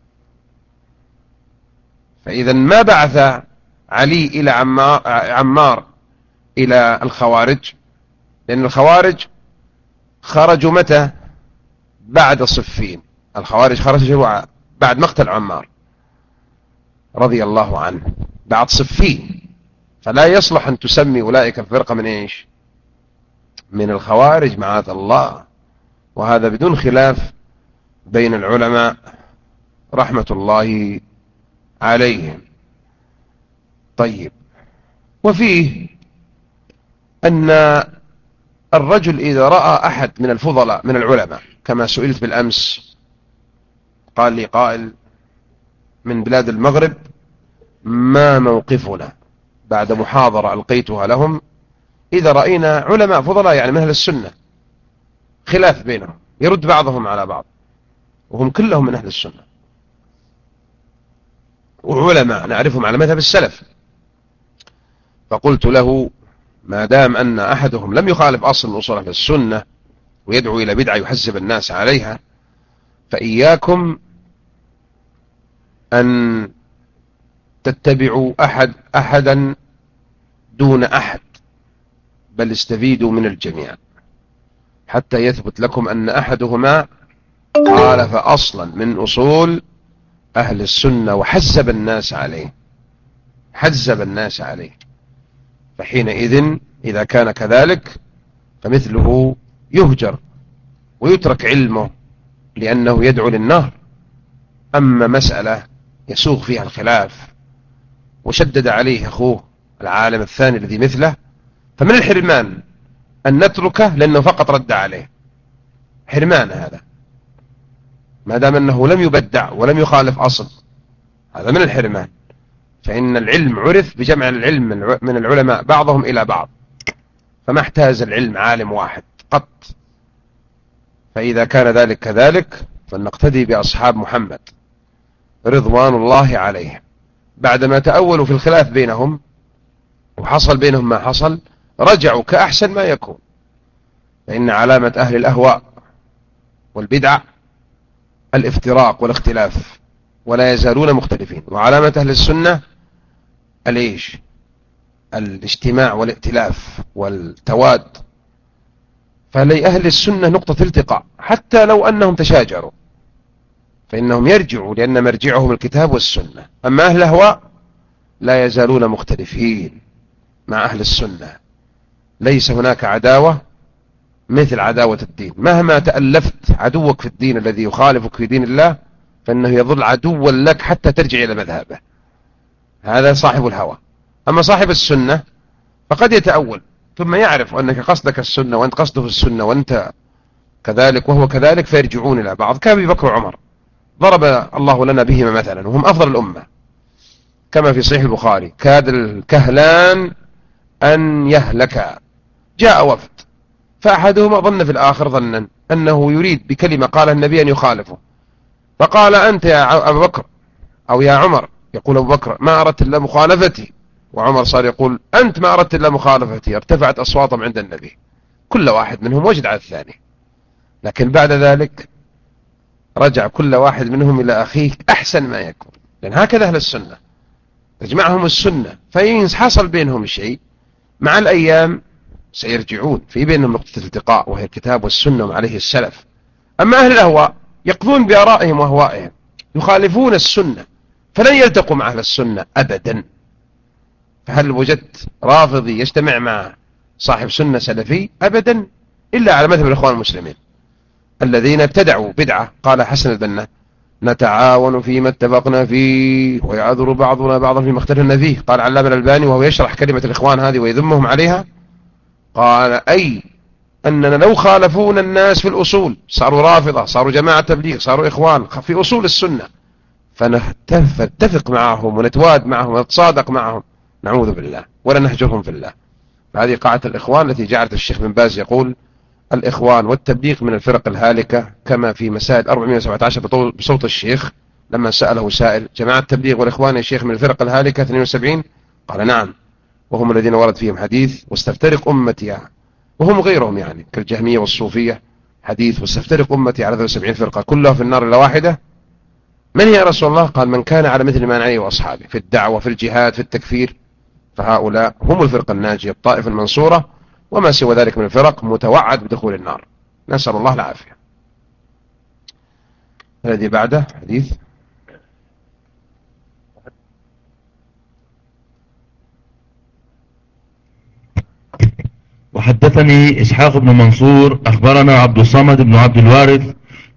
فإذا ما بعث علي إلى عمار إلى الخوارج، لأن الخوارج خرجوا متى؟ بعد صفين. الخوارج خرجوا بعد مقتل عمار رضي الله عنه، بعد صفين. فلا يصلح أن تسمي أولئك الفرقة من إيش؟ من الخوارج، معاذ الله. وهذا بدون خلاف بين العلماء رحمة الله عليهم. طيب، وفيه أن الرجل إذا رأى أحد من الفضلاء من العلماء، كما سئلت بالأمس، قال لي قائل من بلاد المغرب: ما موقفنا بعد محاضرة ألقيتها لهم إذا رأينا علماء فضلاء يعني من أهل السنة خلاف بينهم، يرد بعضهم على بعض وهم كلهم من أهل السنة وعلماء نعرفهم على مذهب السلف. فقلت له: ما دام أن أحدهم لم يخالف أصل من أصول أهل السنة ويدعو إلى بدعة يحزب الناس عليها، فإياكم أن تتبعوا أحدا دون أحد، بل استفيدوا من الجميع حتى يثبت لكم أن أحدهما خالف أصلا من أصول أهل السنة وحزب الناس عليه، حزب الناس عليه. فحينئذ إذا كان كذلك فمثله يهجر ويترك علمه لأنه يدعو للنار. أما مسألة يسوغ فيها الخلاف وشدد عليه أخوه العالم الثاني الذي مثله، فمن الحرمان أن نتركه لأنه فقط رد عليه، حرمان هذا ما دام أنه لم يبدع ولم يخالف أصل، هذا من الحرمان. فإن العلم عرف بجمع العلم من العلماء بعضهم إلى بعض، فما احتاز العلم عالم واحد قط. فإذا كان ذلك كذلك فلنقتدي بأصحاب محمد رضوان الله عليهم، بعدما تأولوا في الخلاف بينهم وحصل بينهم ما حصل رجعوا كأحسن ما يكون. فإن علامة أهل الأهواء والبدع الافتراق والاختلاف، ولا يزالون مختلفين، وعلامة أهل السنة الإيش؟ الاجتماع والائتلاف والتواد. فلأهل السنة نقطة التقاء حتى لو أنهم تشاجروا، فإنهم يرجعوا لأن مرجعهم الكتاب والسنة. أما أهل الأهواء لا يزالون مختلفين مع أهل السنة، ليس هناك عداوة مثل عداوة الدين. مهما تألفت عدوك في الدين الذي يخالفك في دين الله فإنه يظل عدوا لك حتى ترجع إلى مذهبه، هذا صاحب الهوى. أما صاحب السنة فقد يتأول ثم يعرف أنك قصدك السنة وأنت قصده السنة وأنت كذلك وهو كذلك، فيرجعون إلى بعض. كأبي بكر وعمر ضرب الله لنا بهما مثلا، وهم أفضل الأمة، كما في صحيح البخاري: كاد الكهلان أن يهلك، جاء وفد فأحدهما ظن في الآخر ظنا أنه يريد بكلمة قال النبي أن يخالفه، فقال: أنت يا أبو بكر أو يا عمر، يقول أبو بكر: ما أردت إلا مخالفتي، وعمر صار يقول: أنت ما أردت إلا مخالفتي. ارتفعت أصواتهم عند النبي، كل واحد منهم وجد على الثاني. لكن بعد ذلك رجع كل واحد منهم إلى أخيه أحسن ما يكون، لأن هكذا أهل السنة تجمعهم السنة. فإن حصل بينهم شيء مع الأيام سيرجعون، في بينهم نقطة التقاء وهي الكتاب والسنة وعليه السلف. أما أهل الأهواء يقضون بآرائهم وأهوائهم، يخالفون السنة، فلن يلتقوا مع أهل السنة أبدا. فهل وجدت رافضي يجتمع مع صاحب سنة سلفي؟ أبدا، إلا على مذهب الإخوان المسلمين الذين ابتدعوا بدعة. قال حسن البنا: نتعاون فيما اتفقنا فيه ويعذر بعضنا بعضا فيما اختلفنا فيه. قال علام الألباني وهو يشرح كلمة الإخوان هذه ويذمهم عليها، قال: أي أننا لو خالفونا الناس في الأصول صاروا رافضة، صاروا جماعة تبليغ، صاروا إخوان في أصول السنة، فنتفق معهم ونتواد معهم ونتصادق معهم، نعوذ بالله، ولا نهجرهم في الله. فهذه قاعدة الإخوان التي جعلت الشيخ بن باز يقول: الإخوان والتبليغ من الفرق الهالكة، كما في مسائل 417 بصوت الشيخ لما سأله سائل: جماعة التبليغ والإخوان يا شيخ من الفرق الهالكة 72؟ قال: نعم، وهم الذين ورد فيهم حديث: واستفترق أمتي، وهم غيرهم يعني كالجهمية والصوفية، حديث: واستفترق أمتي على 73 فرقة كلها في النار إلا واحدة. من هي يا رسول الله؟ قال: من كان على مثل ما أنا عليه وأصحابي في الدعوة، في الجهاد، في التكفير. فهؤلاء هم الفرقة الناجية، الطائفة المنصورة، وما سوى ذلك من الفرق متوعد بدخول النار، نسأل الله العافية. الذي بعده حديث: وحدثني إسحاق بن منصور أخبرنا عبد الصمد بن عبد الوارث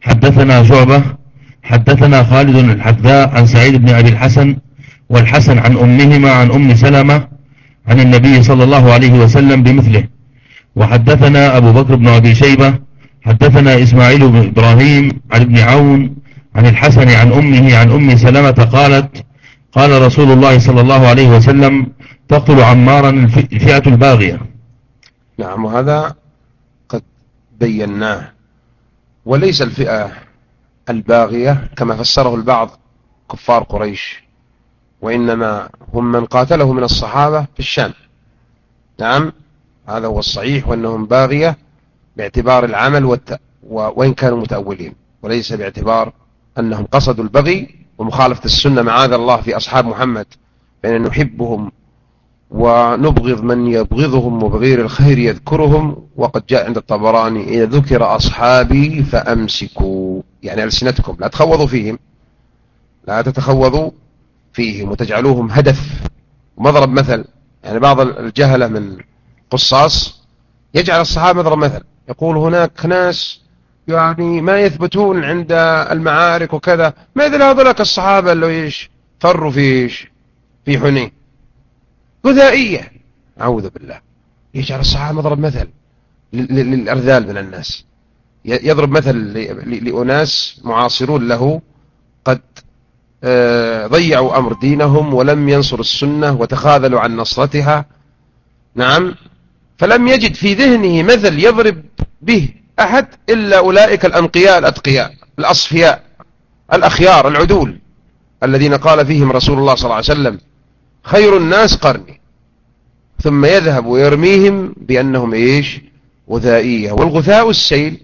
حدثنا شعبة حدثنا خالد الحذاء عن سعيد بن أبي الحسن والحسن عن أمهما عن أم سلمة عن النبي صلى الله عليه وسلم بمثله. وحدثنا أبو بكر بن أبي شيبة حدثنا إسماعيل بن إبراهيم عن ابن عون عن الحسن عن أمه عن أم سلمة قالت قال رسول الله صلى الله عليه وسلم تقتل عمارا الفئة الباغية. نعم، وهذا قد بيناه، وليس الفئة الباغية كما فسره البعض كفار قريش، وإنما هم من قاتله من الصحابة في الشام. نعم، هذا هو الصحيح، وأنهم باغية باعتبار العمل وإن كانوا متأولين، وليس باعتبار أنهم قصدوا البغي ومخالفة السنة معاذ الله في أصحاب محمد، بأن نحبهم ونبغض من يبغضهم وبغير الخير يذكرهم. وقد جاء عند الطبراني إذا ذكر أصحابي فأمسكوا، يعني ألسنتكم لا تخوضوا فيهم، لا تتخوضوا فيهم وتجعلوهم هدف ومضرب مثل. يعني بعض الجهلة من قصاص يجعل الصحابة مضرب مثل، يقول هناك ناس يعني ما يثبتون عند المعارك وكذا، مثل هذولك الصحابة اللي ايش فروا في حنين، غذائية، أعوذ بالله. يجعل الصحابة مضرب مثل للأرذال من الناس، يضرب مثل لأناس معاصرون له قد ضيعوا أمر دينهم ولم ينصر السنة وتخاذلوا عن نصرتها. نعم، فلم يجد في ذهنه مثل يضرب به أحد إلا أولئك الأنقياء الأتقياء الأصفياء الأخيار العدول، الذين قال فيهم رسول الله صلى الله عليه وسلم خير الناس قرني، ثم يذهب ويرميهم بأنهم إيش غثائية. والغثاء السيل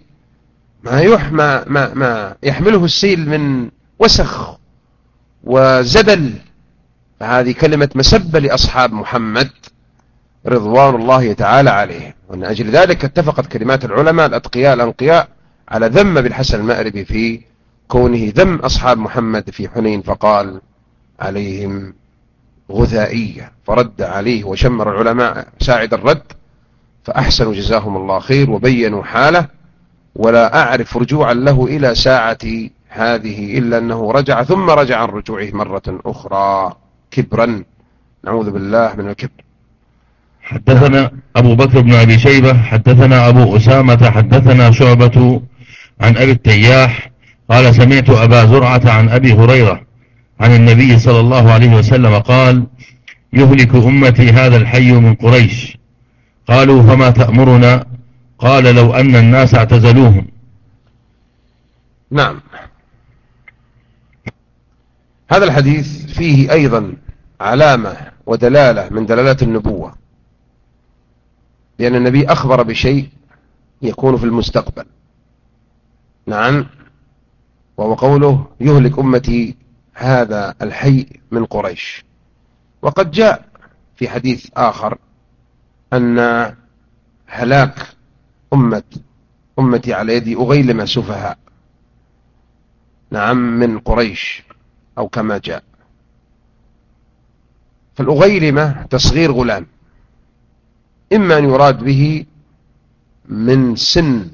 ما يحمله السيل من وسخ وزبل، فهذه كلمة مسبة لأصحاب محمد رضوان الله تعالى عليه. ومن أجل ذلك اتفقت كلمات العلماء الأتقياء الأنقياء على ذم بالحسن المأربي في كونه ذم أصحاب محمد في حنين، فقال عليهم غثائية، فرد عليه وشمر العلماء ساعد الرد، فأحسنوا جزاهم الله خير وبينوا حاله. ولا أعرف رجوعا له إلى ساعة هذه إلا أنه رجع، ثم رجع عن رجوعه مرة أخرى كبرا، نعوذ بالله من الكبر. حدثنا أبو بكر بن أبي شيبة حدثنا أبو أسامة حدثنا شعبة عن أبي التياح قال سمعت أبا زرعة عن أبي هريرة عن النبي صلى الله عليه وسلم قال يهلك أمتي هذا الحي من قريش. قالوا فما تأمرنا؟ قال لو أن الناس اعتزلوهم. نعم، هذا الحديث فيه أيضا علامة ودلالة من دلالات النبوة، لأن النبي أخبر بشيء يكون في المستقبل. نعم، وهو قوله يهلك أمتي هذا الحي من قريش. وقد جاء في حديث آخر أن هلاك أمتي على يد أغيلم سفهاء، نعم، من قريش، أو كما جاء. فالأغيلمة تصغير غلام، إما أن يراد به من سن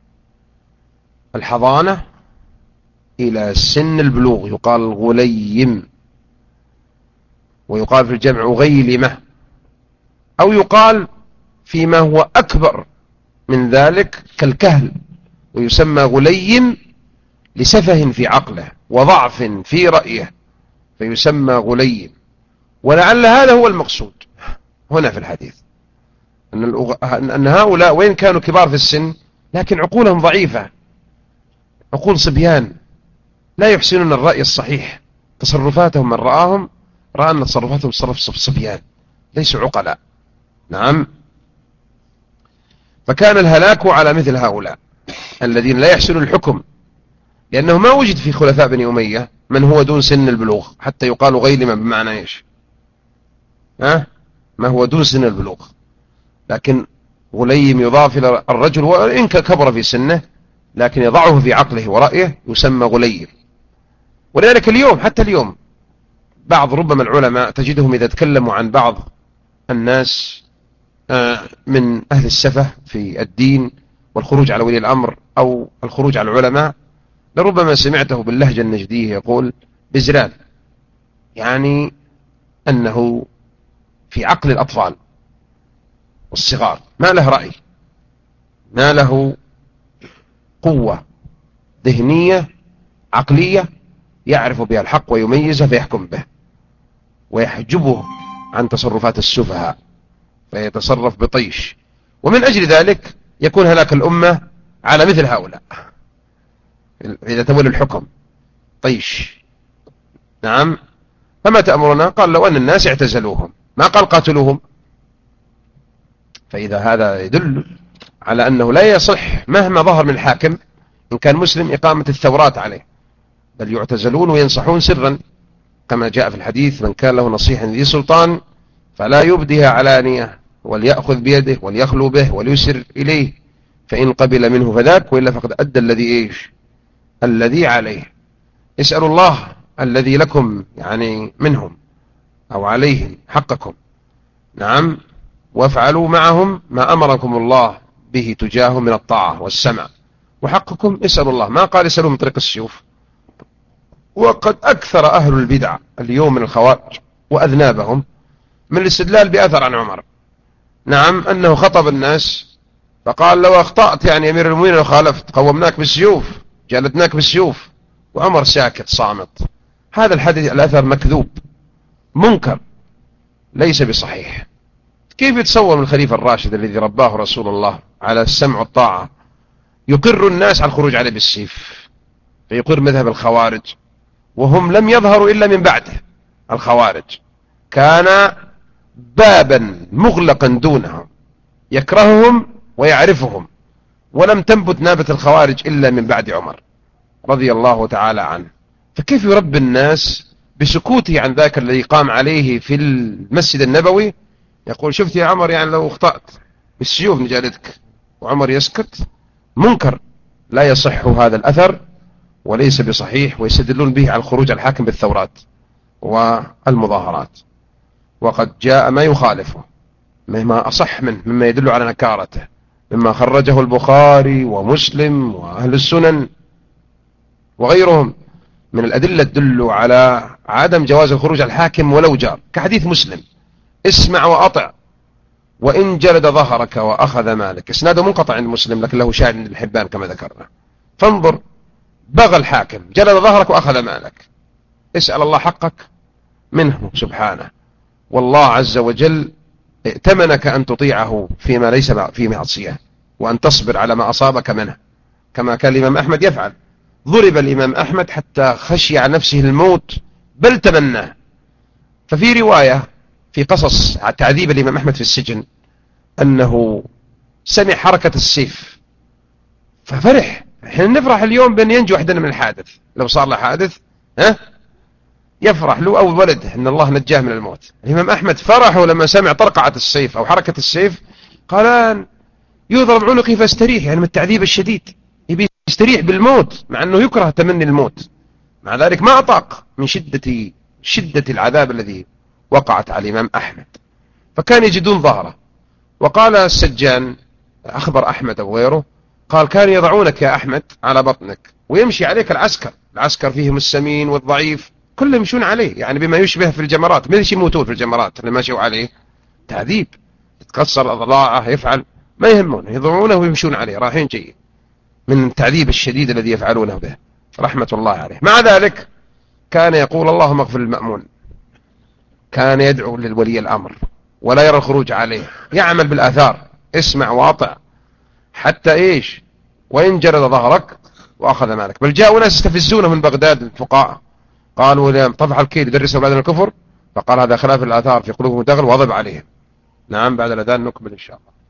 الحضانة إلى سن البلوغ يقال غليم، ويقال في الجمع أغيلمة، أو يقال فيما هو أكبر من ذلك كالكهل ويسمى غليم لسفه في عقله وضعف في رأيه فيسمى غليم. ولعل هذا هو المقصود هنا في الحديث، أن هؤلاء وإن كانوا كبار في السن لكن عقولهم ضعيفة، عقول صبيان لا يحسنون الرأي الصحيح، تصرفاتهم من رآهم رأى أن تصرفاتهم تصرف صبيان ليسوا عقلاء. نعم، فكان الهلاك على مثل هؤلاء الذين لا يحسنون الحكم، لأنه ما وجد في خلفاء بني أمية من هو دون سن البلوغ حتى يقال غيلما، بمعنى إيش؟ ما هو دون سن البلوغ، لكن غليم يضاف إلى الرجل وإن كبر في سنه لكن يضعه في عقله ورأيه يسمى غليم. ولذلك اليوم حتى اليوم بعض ربما العلماء تجدهم إذا تكلموا عن بعض الناس من أهل السفه في الدين والخروج على ولي الأمر أو الخروج على العلماء لربما سمعته باللهجة النجدية يقول بزرال، يعني أنه في عقل الأطفال والصغار، ما له رأي، ما له قوة ذهنية عقلية يعرف بها الحق ويميزه فيحكم به، ويحجبه عن تصرفات السفهاء فيتصرف بطيش. ومن أجل ذلك يكون هلاك الأمة على مثل هؤلاء إذا تولوا الحكم طيش. نعم. فما تأمرنا؟ قال لو أن الناس اعتزلوهم، ما قال قاتلوهم. فإذا هذا يدل على أنه لا يصح مهما ظهر من الحاكم إن كان مسلم إقامة الثورات عليه، بل يعتزلون وينصحون سرا، كما جاء في الحديث: من كان له نصيحا ذي سلطان فلا يبدها علانية، وليأخذ بيده وليخلو به وليسر إليه، فإن قبل منه فذاك، وإلا فقد أدى الذي عليه. اسألوا الله الذي لكم يعني منهم أو عليهم حقكم. نعم. وافعلوا معهم ما أمركم الله به تجاههم من الطاعة والسمع، وحقكم اسألوا الله، ما قال اسألوا من طريق السيوف. وقد أكثر أهل البدع اليوم من الخوارج وأذنابهم من الاستدلال بأثر عن عمر. نعم. أنه خطب الناس فقال: لو أخطأت يعني أمير المؤمنين لو خالفت قومناك بالسيوف، جلدناك بالسيوف. وعمر ساكت صامت. هذا الحديث الأثر مكذوب منكر ليس بصحيح. كيف يتصور من الخليفة الراشد الذي رباه رسول الله على السمع والطاعة يقر الناس على الخروج عليه بالسيف، فيقر مذهب الخوارج، وهم لم يظهروا إلا من بعده. الخوارج كان بابا مغلقا دونهم يكرههم ويعرفهم، ولم تنبت نابة الخوارج إلا من بعد عمر رضي الله تعالى عنه. فكيف يربي الناس بسكوته عن ذاك الذي قام عليه في المسجد النبوي يقول: شفت يا عمر يعني لو اخطأت بالسيوف نجالدك، وعمر يسكت؟ منكر لا يصح هذا الأثر وليس بصحيح، ويستدلون به على الخروج على الحاكم بالثورات والمظاهرات، وقد جاء ما يخالفه مما أصح منه، مما يدل على نكارته، مما خرجه البخاري ومسلم وأهل السنن وغيرهم من الأدلة تدل على عدم جواز الخروج على الحاكم ولو جار، كحديث مسلم: اسمع وأطع وإن جلد ظهرك وأخذ مالك. اسناده منقطع عند مسلم لكن له شاهد عند الحبان كما ذكرنا. فانظر، بغى الحاكم، جلد ظهرك وأخذ مالك، اسأل الله حقك منه سبحانه، والله عز وجل ائتمنك أن تطيعه فيما ليس فيه معصية، وأن تصبر على ما أصابك منه، كما كان الإمام أحمد يفعل. ضرب الإمام أحمد حتى خشي عن نفسه الموت بل تمناه. ففي رواية في قصص تعذيب الإمام أحمد في السجن أنه سمع حركة السيف ففرح. احنا نفرح اليوم بأن ينجو أحدنا من الحادث، لو صار له حادث يفرح له أو ولده أن الله نجاه من الموت. الإمام أحمد فرحه لما سمع طرقعة السيف أو حركة السيف، قال: يضرب عنقي فاستريح، يعني من التعذيب الشديد يبي يستريح بالموت، مع أنه يكره تمني الموت، مع ذلك ما أطاق من شدة العذاب الذي وقعت على الإمام أحمد، فكان يجدون ظهره. وقال السجان، أخبر أحمد أو غيره، قال: كان يضعونك يا أحمد على بطنك ويمشي عليك العسكر فيهم السمين والضعيف كلهم يمشون عليه، يعني بما يشبه في الجمرات، ليش يموتون في الجمرات لما مشوا عليه؟ تعذيب، يتكسر أضلاعه، يفعل ما يهمونه، يضعونه ويمشون عليه رايحين جايين من التعذيب الشديد الذي يفعلونه به رحمة الله عليه. مع ذلك كان يقول: اللهم اغفر للمأمون، كان يدعو للولي الأمر ولا يرى الخروج عليه، يعمل بالآثار، اسمع واطع حتى إيش؟ وإن جلد ظهرك وأخذ مالك. بل جاءوا ناس يستفزونه من بغداد الفقهاء، قالوا: طفح الكيل يدرس أولادنا الكفر، فقال: هذا خلاف الآثار في قلوبهم دغل وضب عليهم. نعم. بعد الأذان نكمل إن شاء الله.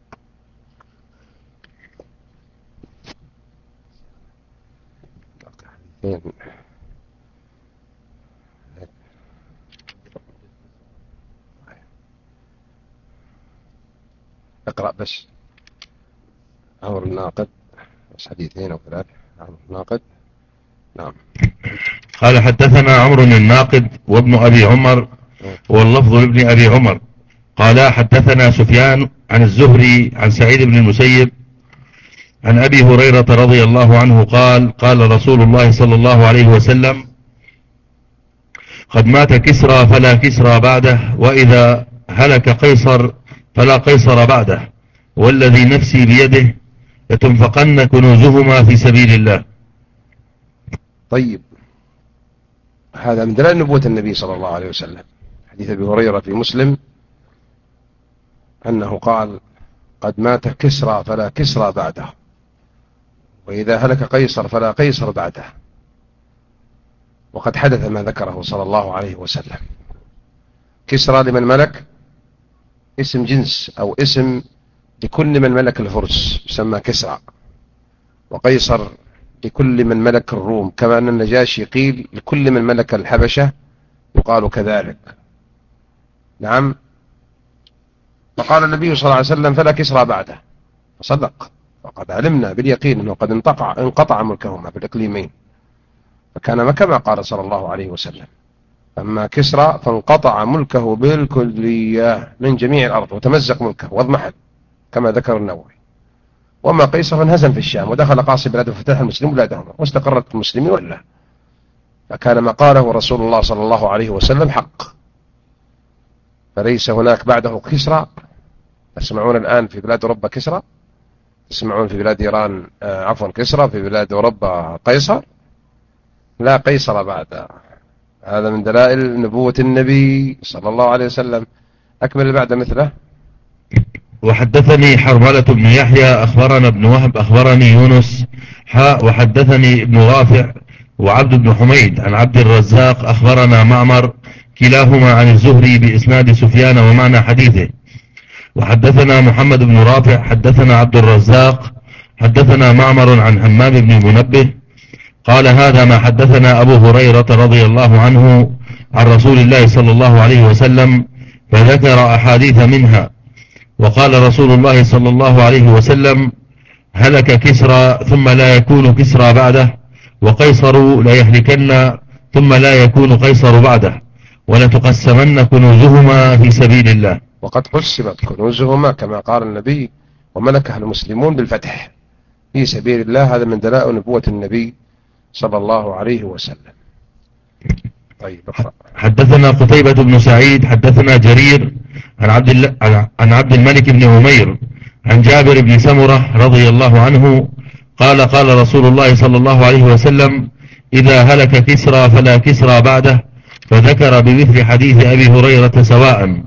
اقرأ بس عمر الناقد، بس حديثين أو ثلاثة. عمر الناقد. نعم. قال: حدثنا عمرو الناقد وابن أبي عمر، واللفظ لابن أبي عمر، قال: حدثنا سفيان عن الزهري عن سعيد بن المسيب عن أبي هريرة رضي الله عنه قال قال رسول الله صلى الله عليه وسلم: قد مات كسرى فلا كسرى بعده، وإذا هلك قيصر فلا قيصر بعده، والذي نفسي بيده لتنفقن كنوزهما في سبيل الله. طيب، هذا من دلائل نبوة النبي صلى الله عليه وسلم. حديث أبي هريرة في مسلم أنه قال: قد مات كسرى فلا كسرى بعده، وإذا هلك قيصر فلا قيصر بعده. وقد حدث ما ذكره صلى الله عليه وسلم. كسرى لمن ملك اسم جنس أو اسم لكل من ملك الفرس يسمى كسرى، وقيصر لكل من ملك الروم، كما أن النجاشي قيل لكل من ملك الحبشة يقال كذلك. نعم. فقال النبي صلى الله عليه وسلم: فلا كسرى بعده. فصدق، وقد علمنا باليقين أنه قد انقطع ملكهما في الإقليمين، فكان كما قال صلى الله عليه وسلم: أما كسرى فانقطع ملكه بالكلية من جميع الأرض وتمزق ملكه واضمحل كما ذكر النووي. وما قيصر انهزم في الشام ودخل قاصي بلاده وفتح المسلمين بلادهما واستقرت المسلمين ولا. فكان ما قاله رسول الله صلى الله عليه وسلم حق، فليس هناك بعده كسرى. تسمعون الآن في بلاد أوروبا كسرى، تسمعون في بلاد إيران كسرى، في بلاد أوروبا قيصر، لا قيصر بعد. هذا من دلائل نبوة النبي صلى الله عليه وسلم. أكمل بعد مثله. وحدثني حرملة بن يحيى أخبرنا ابن وهب أخبرني يونس وحدثني ابن رافع وعبد بن حميد عن عبد الرزاق أخبرنا معمر كلاهما عن الزهري بإسناد سفيان ومعنى حديثه. وحدثنا محمد بن رافع حدثنا عبد الرزاق حدثنا معمر عن همام بن المنبه قال: هذا ما حدثنا أبو هريرة رضي الله عنه عن رسول الله صلى الله عليه وسلم، فذكر أحاديث منها. وقال رسول الله صلى الله عليه وسلم: هلك كسرى ثم لا يكون كسرى بعده، وقيصر لا يهلكن ثم لا يكون قيصر بعده، ولتقسمن كنوزهما في سبيل الله. وقد قسمت كنوزهما كما قال النبي: وملكها المسلمون بالفتح في سبيل الله. هذا من دلائل نبوة النبي صلى الله عليه وسلم. طيب، اقرأ. حدثنا قتيبة بن سعيد حدثنا جرير عن عبد الملك بن عمير عن جابر بن سمرة رضي الله عنه قال: قال رسول الله صلى الله عليه وسلم: إذا هلك كسرى فلا كسرى بعده، فذكر بمثل حديث أبي هريرة سواء.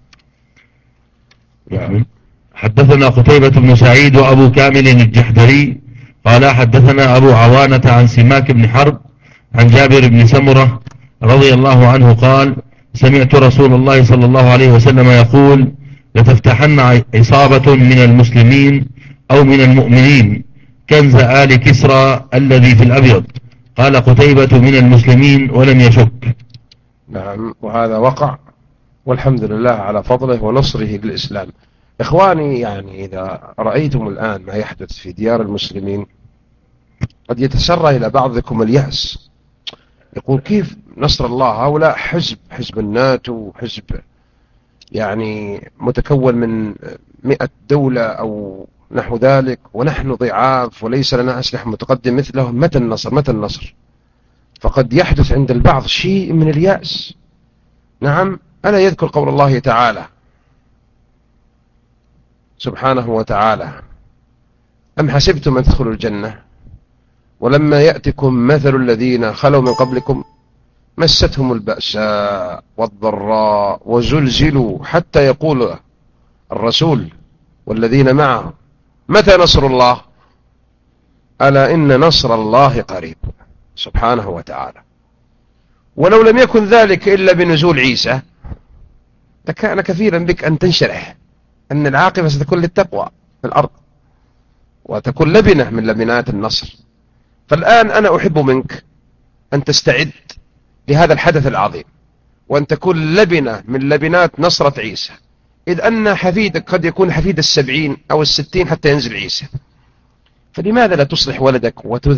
حدثنا قتيبة بن سعيد وأبو كامل الجحدري قال: حدثنا أبو عوانة عن سماك بن حرب عن جابر بن سمرة رضي الله عنه قال: سمعت رسول الله صلى الله عليه وسلم يقول: لتفتحن عصابة من المسلمين أو من المؤمنين كنز آل كسرى الذي في الأبيض. قال قتيبة: من المسلمين، ولم يشك. نعم، وهذا وقع، والحمد لله على فضله ونصره للإسلام. إخواني، يعني إذا رأيتم الآن ما يحدث في ديار المسلمين قد يتسرى إلى بعضكم اليأس، يقول: كيف نصر الله؟ هؤلاء حزب الناتو، حزب يعني متكون من 100 دولة أو نحو ذلك، ونحن ضعاف وليس لنا أسلحة متقدم مثلهم، متى النصر؟ متى النصر؟ فقد يحدث عند البعض شيء من اليأس. نعم، ألا يذكر قول الله تعالى سبحانه وتعالى: أم حسبتم أن تدخلوا الجنة ولما يأتكم مثل الذين خلوا من قبلكم مستهم البأساء والضراء وزلزلوا حتى يقول الرسول والذين معه متى نصر الله؟ ألا إن نصر الله قريب. سبحانه وتعالى. ولو لم يكن ذلك إلا بنزول عيسى لكان كفيلا بك أن تنشرح أن العاقبة ستكون للتقوى في الأرض، وتكون لبنة من لبنات النصر. فالآن أنا أحب منك أن تستعد لهذا الحدث العظيم، وأن تكون لبنة من لبنات نصرة عيسى، إذ أن حفيدك قد يكون حفيد 70 أو 60 حتى ينزل عيسى. فلماذا لا تصلح ولدك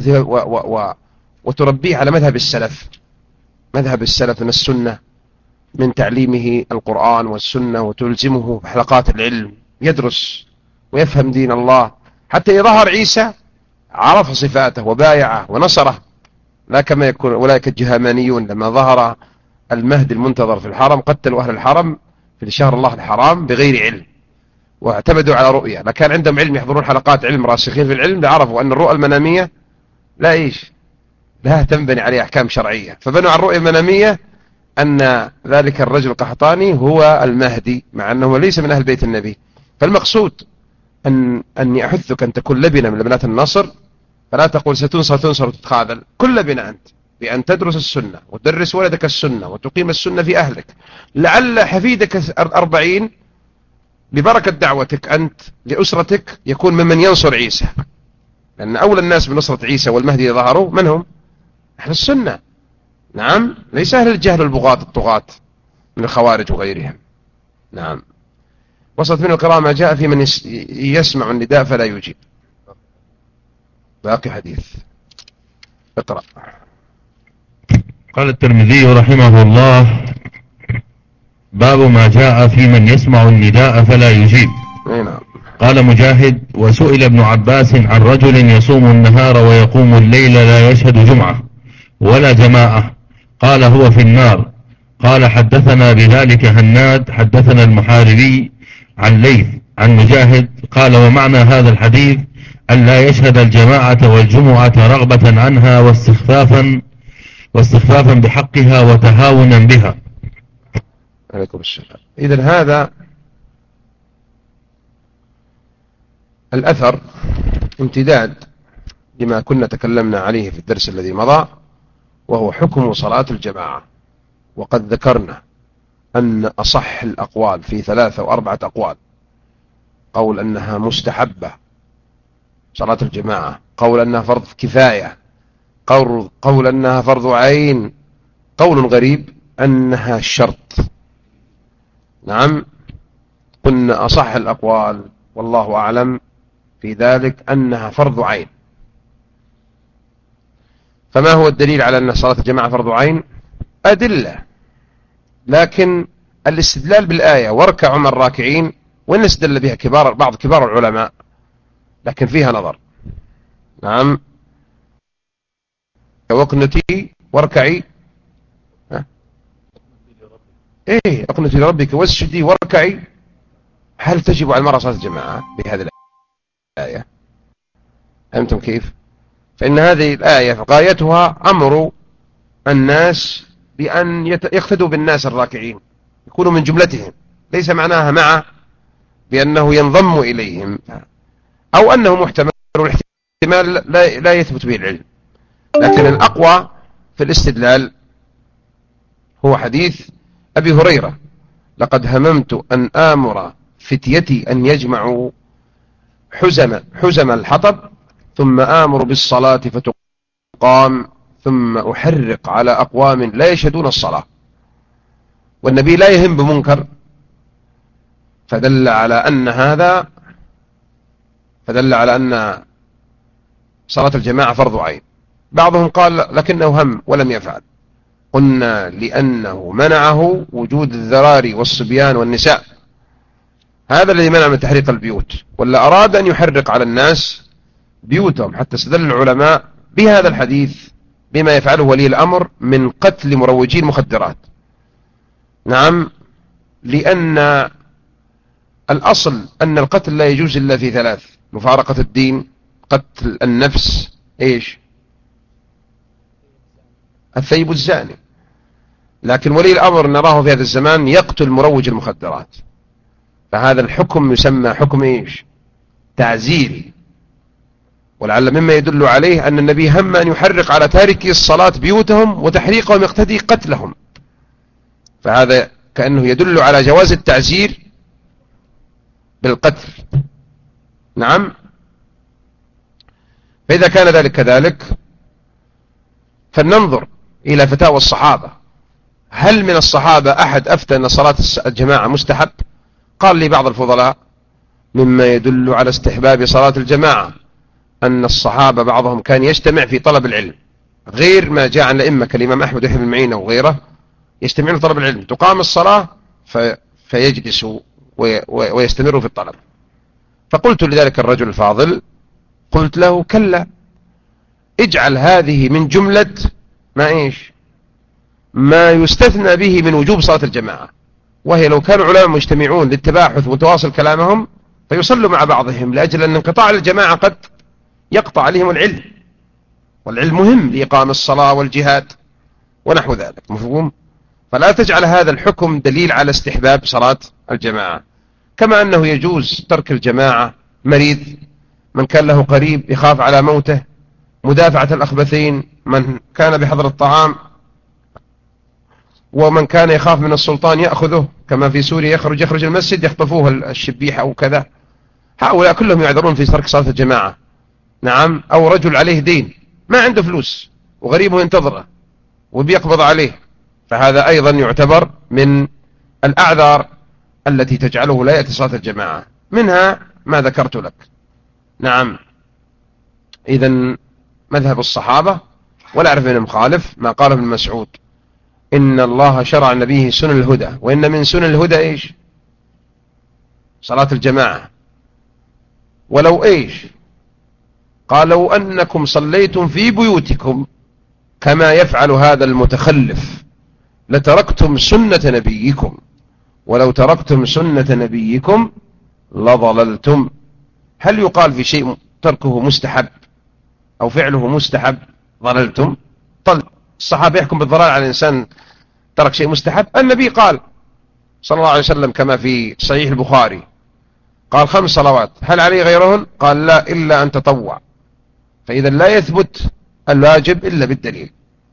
وتربيه على مذهب السلف، مذهب السلف من السنة، من تعليمه القرآن والسنة، وتلزمه بحلقات العلم يدرس ويفهم دين الله، حتى إذا ظهر عيسى عرف صفاته وبايعه ونصره، لا كما يكون أولئك الجهامانيون لما ظهر المهدي المنتظر في الحرم قتلوا أهل الحرم في شهر الله الحرام بغير علم واعتمدوا على رؤية. لكان عندهم علم، يحضرون حلقات علم، راسخين في العلم، لعرفوا أن الرؤى المنامية لا تنبني عليه أحكام شرعية، فبنوا على الرؤية المنامية أن ذلك الرجل القحطاني هو المهدي، مع أنه ليس من أهل بيت النبي. فالمقصود أني أحثك أن تكون لبنة من لبنات النصر، فلا تقول ستنصر وتتخاذل. كل لبنة أنت بأن تدرس السنة وتدرس ولدك السنة وتقيم السنة في أهلك، لعل حفيدك 40 ببركة دعوتك أنت لأسرتك يكون ممن ينصر عيسى، لأن أولى الناس بنصرة عيسى والمهدي ظهروا من هم؟ أهل السنة. نعم، ليس أهل الجهل البغاة الطغاة من الخوارج وغيرهم. نعم. وصلت من القراءة ما جاء في من يسمع النداء فلا يجيب. باقي حديث، اقرأ. قال الترمذي رحمه الله: باب ما جاء في من يسمع النداء فلا يجيب. نعم. قال مجاهد: وسئل ابن عباس عن رجل يصوم النهار ويقوم الليل لا يشهد جمعة ولا جماعة، قال: هو في النار. قال: حدثنا بذلك هناد حدثنا المحاربي عن ليث عن مجاهد قال: ومعنى هذا الحديث أن لا يشهد الجماعة والجمعة رغبة عنها واستخفافا بحقها وتهاونا بها. عليكم السلام. إذن هذا الأثر امتداد لما كنا تكلمنا عليه في الدرس الذي مضى، وهو حكم صلاة الجماعة. وقد ذكرنا أن أصح الأقوال في 3 أو 4 أقوال: قول أنها مستحبة صلاة الجماعة، قول أنها فرض كفاية، قول أنها فرض عين، قول غريب أنها شرط. نعم، قلنا أصح الأقوال والله أعلم في ذلك أنها فرض عين. فما هو الدليل على أن صلاة الجماعة فرض عين؟ أدلة، لكن الاستدلال بالآية واركعوا مع الراكعين، وإن استدل بها بعض كبار العلماء، لكن فيها نظر. نعم، واقنتي واركعي، اقنتي لربك واسجدي واركعي. هل تجب على المرأة صلاة الجماعة بهذه الآية؟ فهمتم كيف؟ فإن هذه الآية غايتها أمر الناس بأن يقتدوا بالناس الراكعين، يكونوا من جملتهم، ليس معناها مع بأنه ينضم إليهم، أو أنه محتمل، والاحتمال لا يثبت به العلم. لكن الأقوى في الاستدلال هو حديث أبي هريرة: لقد هممت أن آمر فتيتي أن يجمعوا حزم الحطب ثم آمر بالصلاة فتقام ثم أحرق على أقوام لا يشهدون الصلاة. والنبي لا يهم بمنكر، فدل على أن صلاة الجماعة فرض عين. بعضهم قال لكنه هم ولم يفعل. قلنا لأنه منعه وجود الذراري والصبيان والنساء، هذا الذي منع من تحريق البيوت، ولا أراد أن يحرق على الناس بيوتهم، حتى استدل العلماء بهذا الحديث بما يفعله ولي الأمر من قتل مروجي المخدرات. نعم، لأن الأصل أن القتل لا يجوز إلا في 3: مفارقة الدين، قتل النفس، الثيب الزاني. لكن ولي الأمر نراه في هذا الزمان يقتل مروج المخدرات، فهذا الحكم يسمى حكم تعزيري. ولعل مما يدل عليه أن النبي هم أن يحرق على تاركي الصلاة بيوتهم، وتحريقهم يقتضي قتلهم، فهذا كأنه يدل على جواز التعزير بالقتل. نعم، فإذا كان ذلك كذلك فلننظر إلى فتاوى الصحابة. هل من الصحابة أحد أفتى أن صلاة الجماعة مستحب؟ قال لي بعض الفضلاء: مما يدل على استحباب صلاة الجماعة أن الصحابة بعضهم كان يجتمع في طلب العلم، غير ما جاء عن الأئمة كالإمام أحمد وابن معين وغيره، يجتمعون في طلب العلم، تقام الصلاة فيجلسوا ويستمروا في الطلب. فقلت لذلك الرجل الفاضل: قلت له كلا، اجعل هذه من جملة ما يستثنى به من وجوب صلاة الجماعة، وهي لو كانوا علماء مجتمعون للتباحث وتواصل كلامهم فيصلوا مع بعضهم، لأجل أن انقطاع الجماعة قد يقطع عليهم العلم، والعلم مهم لإقام الصلاة والجهاد ونحو ذلك، مفهوم؟ فلا تجعل هذا الحكم دليل على استحباب صلاة الجماعة. كما أنه يجوز ترك الجماعة مريض، من كان له قريب يخاف على موته، مدافعة الأخبثين، من كان بحضر الطعام، ومن كان يخاف من السلطان يأخذه، كما في سوريا يخرج المسجد يخطفوه الشبيحة أو كذا، هؤلاء كلهم يعذرون في ترك صلاة الجماعة. نعم. أو رجل عليه دين ما عنده فلوس وغريبه ينتظره وبيقبض عليه، فهذا أيضا يعتبر من الأعذار التي تجعله لا يأتي صلاة الجماعة، منها ما ذكرت لك. نعم. إذن مذهب الصحابة، ولا أعرف من مخالف ما قاله ابن مسعود، إن الله شرع نبيه سنن الهدى، وإن من سنن الهدى صلاة الجماعة. ولو قال لو أنكم صليتم في بيوتكم كما يفعل هذا المتخلف لتركتم سنة نبيكم، ولو تركتم سنة نبيكم لضللتم. هل يقال في شيء تركه مستحب أو فعله مستحب ضللتم؟ الصحابة يحكم بالضلال على الإنسان ترك شيء مستحب؟ النبي قال صلى الله عليه وسلم كما في صحيح البخاري، قال 5 صلوات هل علي غيرهن؟ قال لا إلا أن تطوع. فإذا لا يثبت الواجب إلا بالدليل.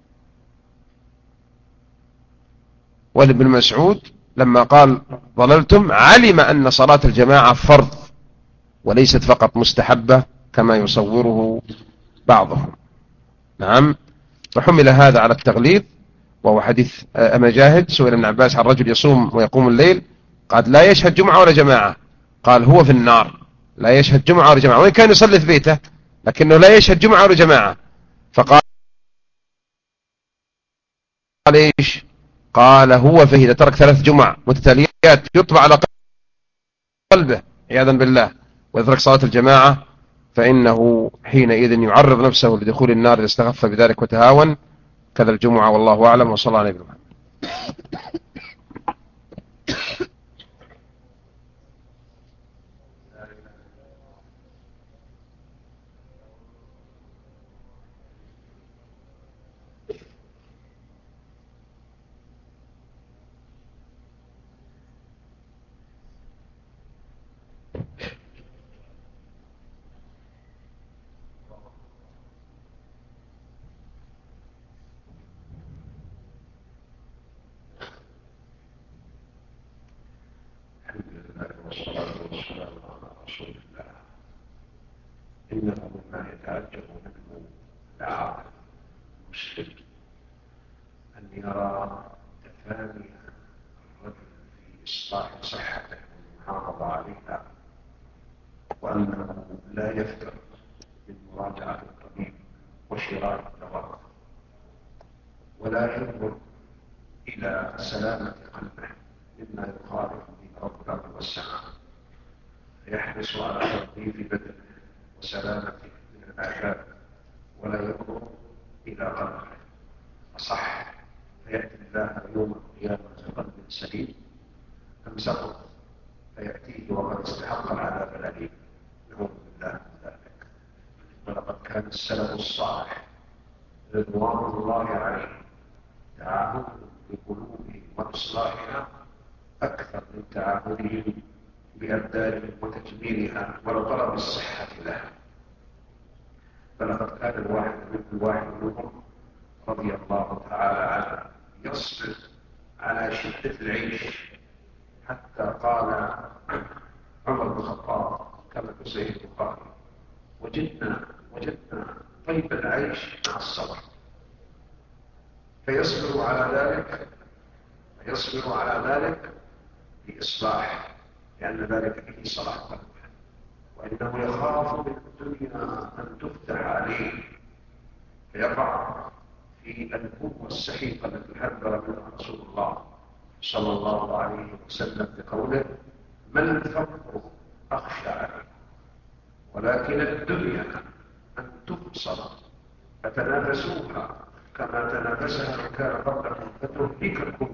وابن مسعود لما قال ضللتم علم أن صلاة الجماعة فرض وليست فقط مستحبة كما يصوره بعضهم. نعم. فحمل هذا على التغليظ، وهو حديث مجاهد سئل ابن عباس عن رجل يصوم ويقوم الليل، قال لا يشهد جمعة ولا جماعة، قال هو في النار، لا يشهد جمعة ولا جماعة، وإن كان يصلي في بيته لكنه لا يشهد جمعة ولا جماعة. فقال قال هو فيه إذا ترك 3 جمع متتاليات يطبع على قلبه عياذا بالله، ويترك صلاة الجماعة فإنه حينئذ يعرض نفسه لدخول النار إذا استخف بذلك وتهاون، كذا الجمعة. والله أعلم، وصلى الله عليه وسلم. والصلاة والسلام على رسول الله. إنه مما يتعجب منه العاقل المسلم أن يرى تفاني الرجل في إصلاح صحته والمحافظة عليها، وأنه لا يفتر من مراجعة الطبيب وشراء الدواء، ولا ينظر إلى سلامة قلبه مما يخالف به رب الأرض والسماء، يحرص على تنظيف بدنه وسلامته من الآفات، ولا ينظر إلى قلبه. أصح فيأتي الله يوم القيامة بقلب سليم أم سقط فيأتيه وقد استحق العذاب الأليم، نعوذ بالله من ذلك. ولقد كان السلف الصالح رضوان الله عليهم تعاهدهم بقلوبهم وإصلاحها أكثر من تعاهدهم بأبدانهم وتجميلها وطلب الصحة لها. فلقد كان الواحد منهم رضي الله تعالى عنه يصبر على شدة العيش، حتى قال عمر بن الخطاب كما في صحيح البخاري وجدنا طيب العيش مع الصبر، فيصبر على ذلك بإصلاح، لأن ذلك به صلاح قلبه، وإنه يخاف من الدنيا أن تفتح عليه فيقع في القوة السحيقة التي حذر منها رسول الله صلى الله عليه وسلم بقوله: من الفقر أخشى عليه. ولكن الدنيا أن تبصر فتنافسوها كما تنافسها من كان قبلكم فتهلككم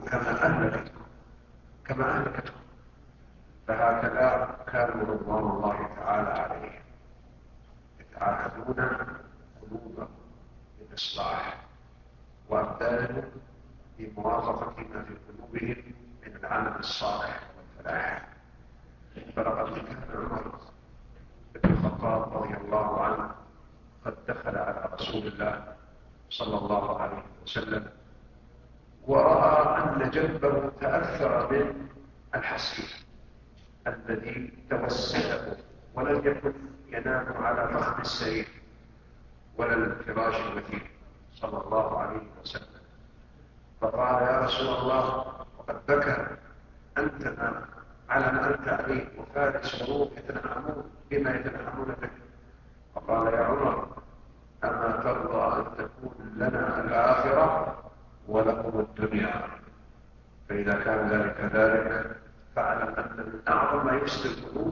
كما أهلكتكم. فهكذا كانوا رضوان الله تعالى عليهم يتعاهدون قلوبهم بالإصلاح وأبدانهم بموافقة ما في قلوبهم من العمل الصالح والفلاح. فلقد كان عمر بن الخطاب رضي الله عنه قد دخل على رسول الله صلى الله عليه وسلم ورأى أن جنبه تأثر من الحصير الذي توسده ولم يكن ينام على فخذ السرير ولا الفراش الوثيق صلى الله عليه وسلم. فقال يا رسول الله وقد بكى أنت على ما أنت عليه وفارس وروح يتنعمون بما يتنعمون به. فقال يا عمر أما ترضى أن تكون لنا الآخرة ولكم الدنيا؟ فإذا كان ذلك فاعلم أن من أعظم ما يفسد القلوب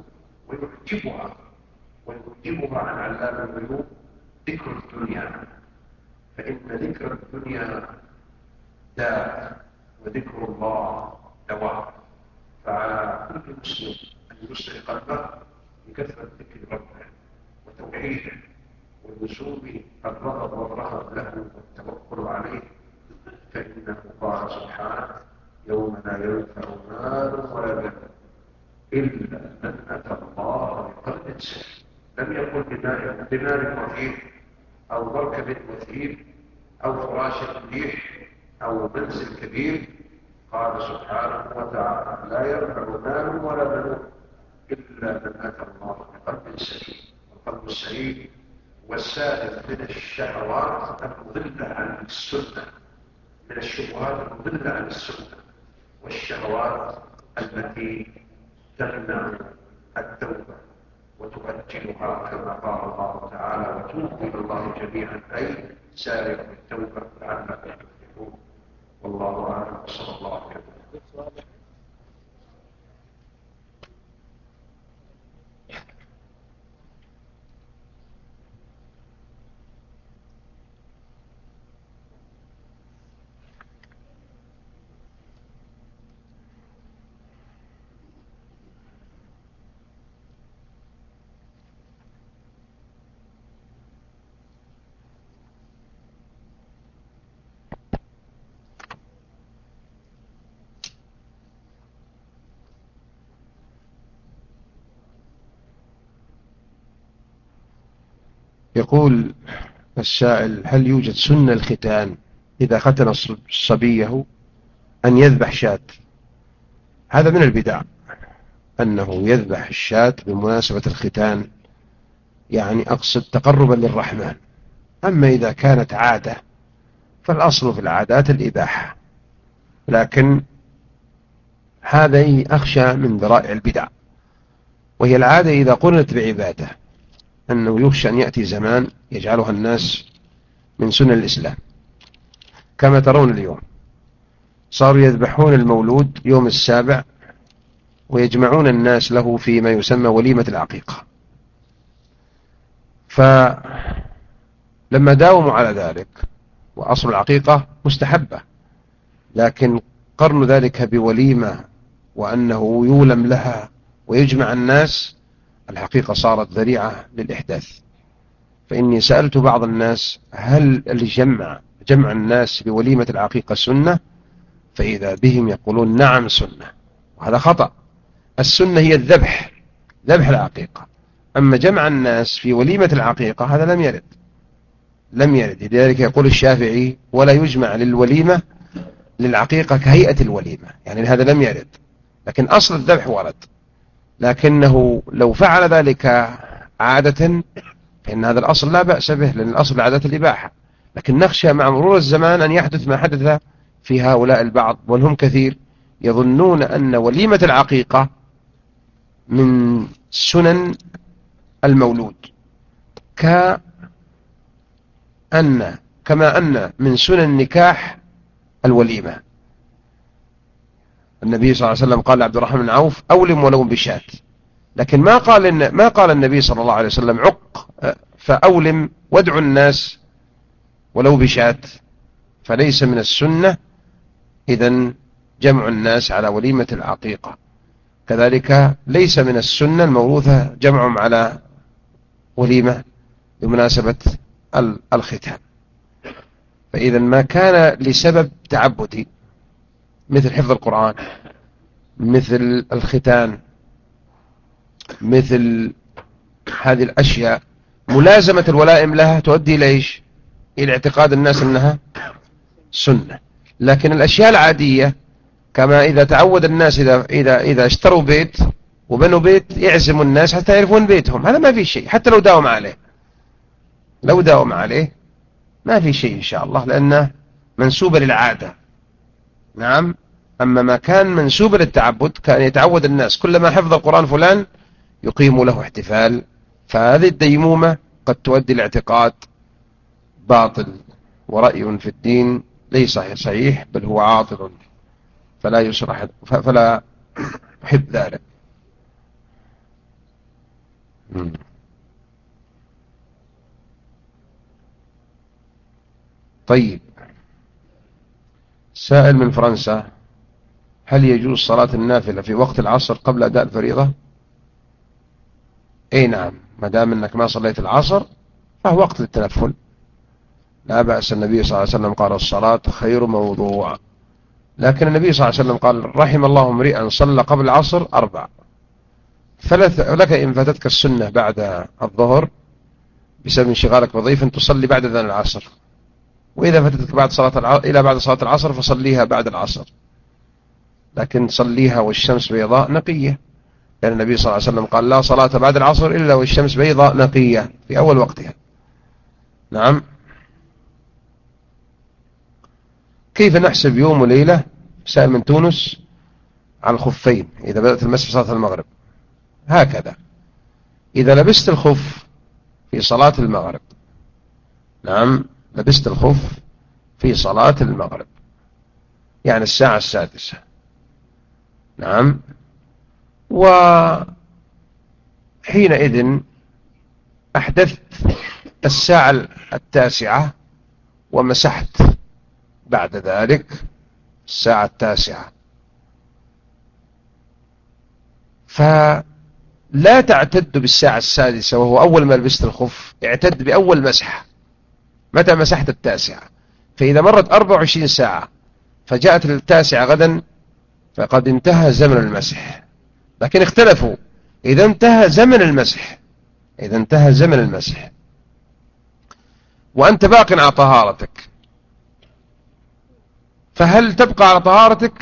ويحجبها عن علام الغيوب ذكر الدنيا، فإن ذكر الدنيا داء وذكر الله دواء. فعلى كل مسلم أن يسرق قلبه بكثرة ذكر ربه وتوحيده ولزوم الرغب والرهب له والتوكل عليه، فإنه قال سبحانه يوم لا ينفع مال ولا بنون إلا من أتى الله بقلب سليم. لم يقل بمال وثيق أو مركب وثيق أو فراش مريح أو منزل كبير. قال سبحانه وتعالى لا ينفع مال ولا بنون إلا من أتى الله بقلب سليم. والقلب السليم والسائل من الشهوات المضلة عن السنة، من الشبهات المضلة عن السنة والشهوات التي تمنع التوبة وتؤجلها كما قال الله تعالى وتوبوا إلى الله جميعا أي سارعوا بالتوبة لعلكم تفلحون. والله أعلم وصلى الله عليه وسلم. يقول السائل هل يوجد سنة الختان إذا ختن صبيه أن يذبح شاة؟ هذا من البدع أنه يذبح الشاة بمناسبة الختان، يعني أقصد تقربا للرحمن. أما إذا كانت عادة فالأصل في العادات الإباحة، لكن هذا أخشى من ذرائع البدع، وهي العادة إذا قرنت بعبادة أنه يخشى أن يأتي زمان يجعلها الناس من سنن الإسلام، كما ترون اليوم صاروا يذبحون المولود يوم السابع ويجمعون الناس له فيما يسمى وليمة العقيقة. فلما داوموا على ذلك، وأصل العقيقة مستحبة، لكن قرن ذلك بوليمة وأنه يولم لها ويجمع الناس، الحقيقة صارت ذريعة للإحداث. فإني سألت بعض الناس هل جمع الناس بوليمة العقيقة سنة؟ فإذا بهم يقولون نعم سنة، وهذا خطأ. السنة هي الذبح، ذبح العقيقة. أما جمع الناس في وليمة العقيقة هذا لم يرد. لذلك يقول الشافعي ولا يجمع للوليمة للعقيقة كهيئة الوليمة، يعني هذا لم يرد، لكن أصل الذبح ورد. لكنه لو فعل ذلك عادة فإن هذا الأصل لا بأس به، لأن الأصل عادة الإباحة. لكن نخشى مع مرور الزمان أن يحدث ما حدث في هؤلاء البعض، وهم كثير، يظنون أن وليمة العقيقة من سنن المولود، كما أن من سنن النكاح الوليمة. النبي صلى الله عليه وسلم قال لعبد الرحمن بن عوف أولم ولو بشاة، لكن ما قال النبي صلى الله عليه وسلم عق فأولم وادعوا الناس ولو بشاة، فليس من السنة إذن جمع الناس على وليمة العقيقة. كذلك ليس من السنة الموروثة جمعهم على وليمة بمناسبة الختان. فإذا ما كان لسبب تعبدي مثل حفظ القرآن، مثل الختان، مثل هذه الأشياء، ملازمة الولائم لها تؤدي إلى إيش؟ إلى اعتقاد الناس أنها سنة. لكن الأشياء العادية كما إذا تعود الناس إذا اشتروا بيت وبنوا بيت يعزموا الناس حتى يعرفون بيتهم، هذا ما في شيء، حتى لو داوم عليه، لو داوم عليه ما في شيء إن شاء الله، لأنه منسوبة للعادة. نعم. أما ما كان منسوبة للتعبد كان يتعود الناس كلما حفظ القرآن فلان يقيم له احتفال، فهذه الديمومة قد تؤدي لاعتقاد باطل ورأي في الدين ليس صحيح بل هو عاطل، فلا أحب ذلك. طيب، سائل من فرنسا: هل يجوز صلاة النافلة في وقت العصر قبل أداء الفريضة؟ اي نعم، ما دام انك ما صليت العصر فهو وقت للتنفل، لا بأس. النبي صلى الله عليه وسلم قال: الصلاة خير موضوع. لكن النبي صلى الله عليه وسلم قال: رحم الله امرئا صلى قبل العصر 4. فلك إن فاتتك السنة بعد الظهر بسبب انشغالك وظيفة تصلي بعد أذان العصر، وإذا فاتتك بعد صلاة العصر فصليها بعد العصر، لكن صليها والشمس بيضاء نقية، لأن النبي صلى الله عليه وسلم قال: لا صلاة بعد العصر إلا والشمس بيضاء نقية في أول وقتها. نعم. كيف نحسب يوم وليلة؟ سائل من تونس: على الخفين إذا بدأت المسح في صلاة المغرب. هكذا: إذا لبست الخف في صلاة المغرب، نعم، لبست الخف في صلاة المغرب يعني الساعة 6، نعم، وحينئذ أحدثت الساعة 9 ومسحت بعد ذلك الساعة 9، فلا تعتد بالساعة 6 وهو أول ما لبست الخف، اعتد بأول مسحة متى مسحت 9. فإذا مرت 24 ساعة فجاءت 9 غدا فقد انتهى زمن المسح. لكن اختلفوا إذا انتهى زمن المسح وأنت باق على طهارتك، فهل تبقى على طهارتك؟